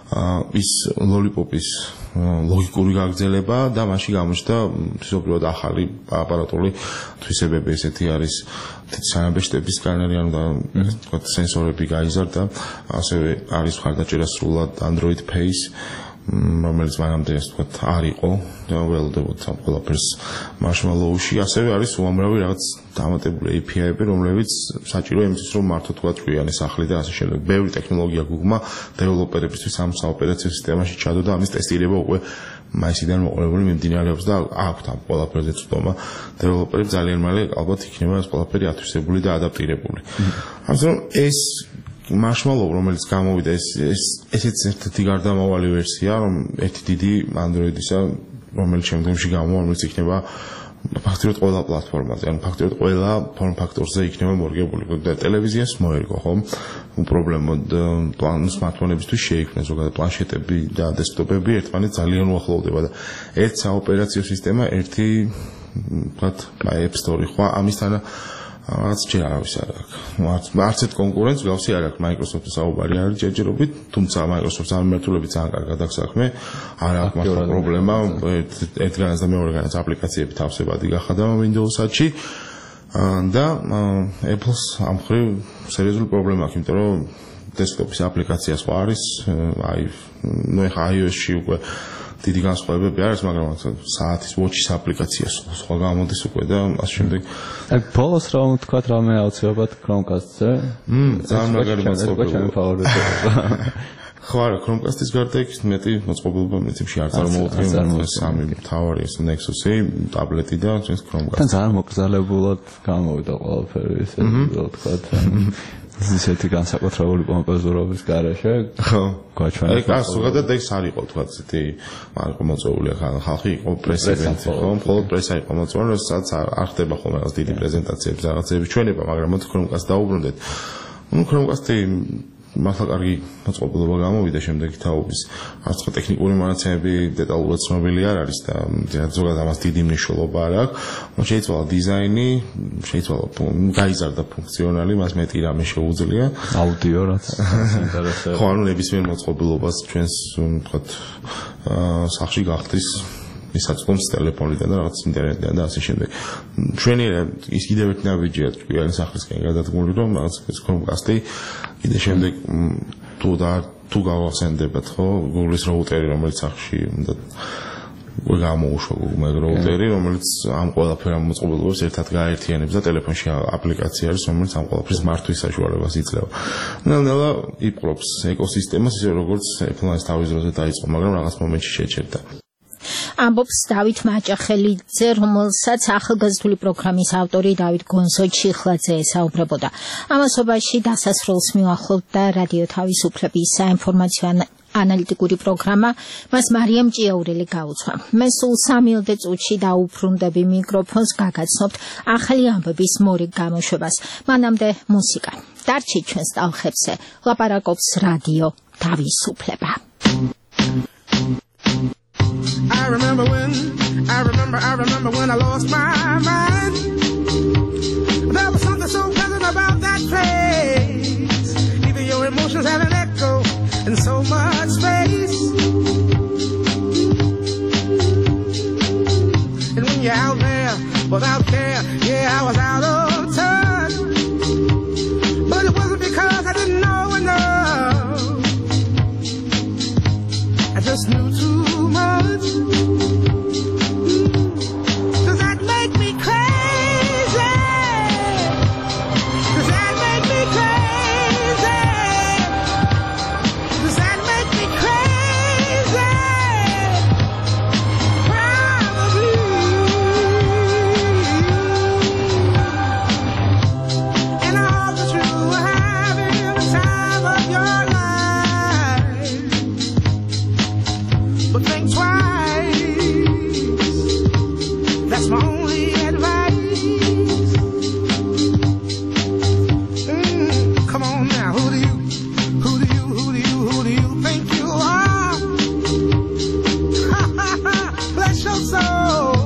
ის Lollipop-ის ლოგიკური გაგრძელება და მასში გამოჩნდა თვითონ ახალი აპარატული თვისებები, ესეთი არის სანაბეჭდების სკანერი, ანუ თქვა სენსორები გაიზარდა, ასევე არის მხარდაჭერა სრულად Android Pay, რომელიც მანამდე ასე ვთქვათ არ იყო და ველოდებოდა ყველაფერს Marshmallow-ში, ასევე არის უამრავი რაღაც დამატებული API-ები, რომლებიც საჭირო იმისთვის, რომ მართო თქვა ჭვიანი სახლი და ასე შემდეგ. ბევრი ტექნოლოგია Google-მა დეველოპერებისთვის ამ საოპერაციო სისტემაში ჩადო და ამის ტესტირება უკვე მაისიდან მოყოლებული მიმდინარეობს და აქვთ ამ ყველაფერზე ცდომა. დეველოპერები ძალიან მალე ალბათ იქნება ეს ყველაფერი ათვისებული და ადაპტირებული. ამიტომ ეს marshmallow, რომელიც გამოვიდა ესეც ერთ-ერთი გარდამავალი ვერსია, რომ ერთი დიდი Android-ისა, რომელიც შემდგომში გამოვა, რომელიც იქნება ფაქტობრივად ყველა პლატფორმაზე, ანუ ფაქტობრივად ყველა ფორმ ფაქტორზე იქნება მორგებული. და ტელევიზიას მოერგო, ხო? პრობლემად სმარტფონებისთვის შეიქმნა ზოგადად პლანშეტები და დესკტოპები ერთმანეთს ძალიან უახლოვდება და ერთ საოპერაციო სისტემა, ერთი ვთქვათ, App Store ხო, ამისთან რაც ჯერ არავის არ აქვს. არც ერთ კონკურენტს გავსი არ აქვს Microsoft-ის საუბარი არის ჯერჯერობით, თუმცა Microsoft-ს ამერთულებით ძალიან კარგად აქვს საქმე, არ აქვს მართლა პრობლემა, ერთგანაც და მეორეგანაც აპლიკაციები თავსებადი გახადა Windows-ში და Apple-ს ამ მხრივ სერიოზული პრობლემა აქვს, იმიტომ რომ დესკტოპის აპლიკაცია სხვა არის, ეხლა iOS-ში უკვე დიდი განსხვავებები არის, მაგრამ საათის watch-ის აპლიკაცია სხვა გამოდის უკვე და ასე შემდეგ. აი ბოლოს რა ვთქვათ, რამე აუცილებლად Chromecast-ზე? ძალიან მაგარი მოწყობილობა. ჩემი ფავორიტია. ხო არა, Chromecast-ის გარდა იქ მეტი მოწყობილობა მეცემში არ წარმოუდგენია, სამი მთავარი ეს Nexus-ი, ტაბლეტი და ჩვენს Chromecast. თან ძალიან მოკრძალებულად გამოვიდა ყველაფერი ესე ვთქვათ. ისეთი განსაკუთრებული პომპეზურობის garaშე ხო გაჩვენა. აი ზოგადად ეს არ იყო თქვა ესეთი არ მოწვეული ხალხი იყო პრესიდენტი ხო მხოლოდ პრესა იყო მოწვეული სადაც არ ხდება ხოლმე რაღაც დიდი პრეზენტაციები რაღაცები ჩვენება მაგრამ მოდი Chromecast დაუბრუნდეთ. Chromecast-ი მართლა კარგი მოწყობილობა გამოვიდა შემდეგი თაობის არც ხო ტექნიკური მონაცემები დეტალურად ცნობილი არ არის და ზოგადად ამას დიდი მნიშვნელობა არ აქვს. შეიძლება დიზაინი, შეიძლება გაიზარდა ფუნქციონალი, მას მეტი რამე შეუძლია. აუდიო რაც ინტერესებს. ხო, ანუ ნებისმიერ მოწყობილობას ჩვენს ვთქვათ სახში გახდის მისაწვდომს ტელეფონიდან და რაღაც ინტერნეტიდან და ასე შემდეგ. ჩვენი ის კიდევ ერთი ნაბიჯია ჭკვიანი სახლისკენ გადადგმული რომ რაღაც ეს Chromecast-ი კიდე შემდეგ თუ გავახსენდებათ ხო Google-ის რაუტერი რომელიც სახში უნდა გამოუშვა Google რაუტერი რომელიც ამ ყველაფერ მოწყობილობას ერთად გააერთიანებს და ტელეფონში აპლიკაცია არის რომელიც ამ ყველაფრის მართვის საშუალებას იძლევა. ნელ-ნელა იპყრობს ეკოსისტემას ისე როგორც Apple-ის თავის დროზე დაიწყო, მაგრამ რაღაც მომენტში შეჩერდა. ამბობს დავით მაჭახელიძე, რომელსაც ახალგაზრდული პროგრამის ავტორი დავით გონზო-ჩიხლაძე ესაუბრებოდა. ამასობაში დასასრულს მიუახლოვდა რადიო თავისუფლების საინფორმაციო ანალიტიკური პროგრამა, მას მარიამ ჭიაურელი გაუძღვა. მე სულ 3 წუთში დაუბრუნდები მიკროფონს, გაგაცნობთ ახალი ამბების მორიგ გამოშვებას. მანამდე მუსიკა. დარჩით ჩვენს ტალღებზე, ლაპარაკობს რადიო თავისუფლება. I remember when I lost my mind. There was something so pleasant about that place. Even your emotions have an echo in so much space. And when you're out there without care, yeah, I was out of touch. But it wasn't because I didn't know enough. I just knew too much. Does that make me crazy? Does that make me crazy? Does that make me crazy? Probably. And I hope that you are having the time of your life. But think twice. That's my only advice. Come on now, who do you think you are? Bless your soul.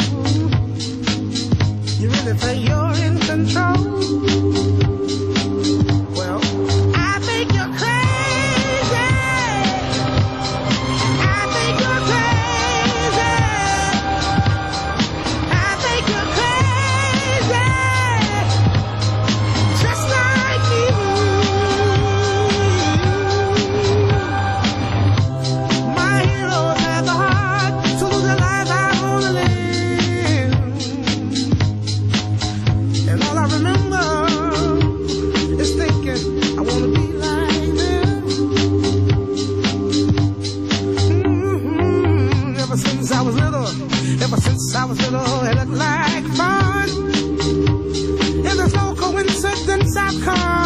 You really think you're in control? Well, I think you're crazy. I think you're crazy. I think you're crazy. Just like you. My heroes had the heart to lose their lives. I wanna live. And all I remember is thinking I wanna be like them. Ever since I was little, it looked like fun. And there's no coincidence I've come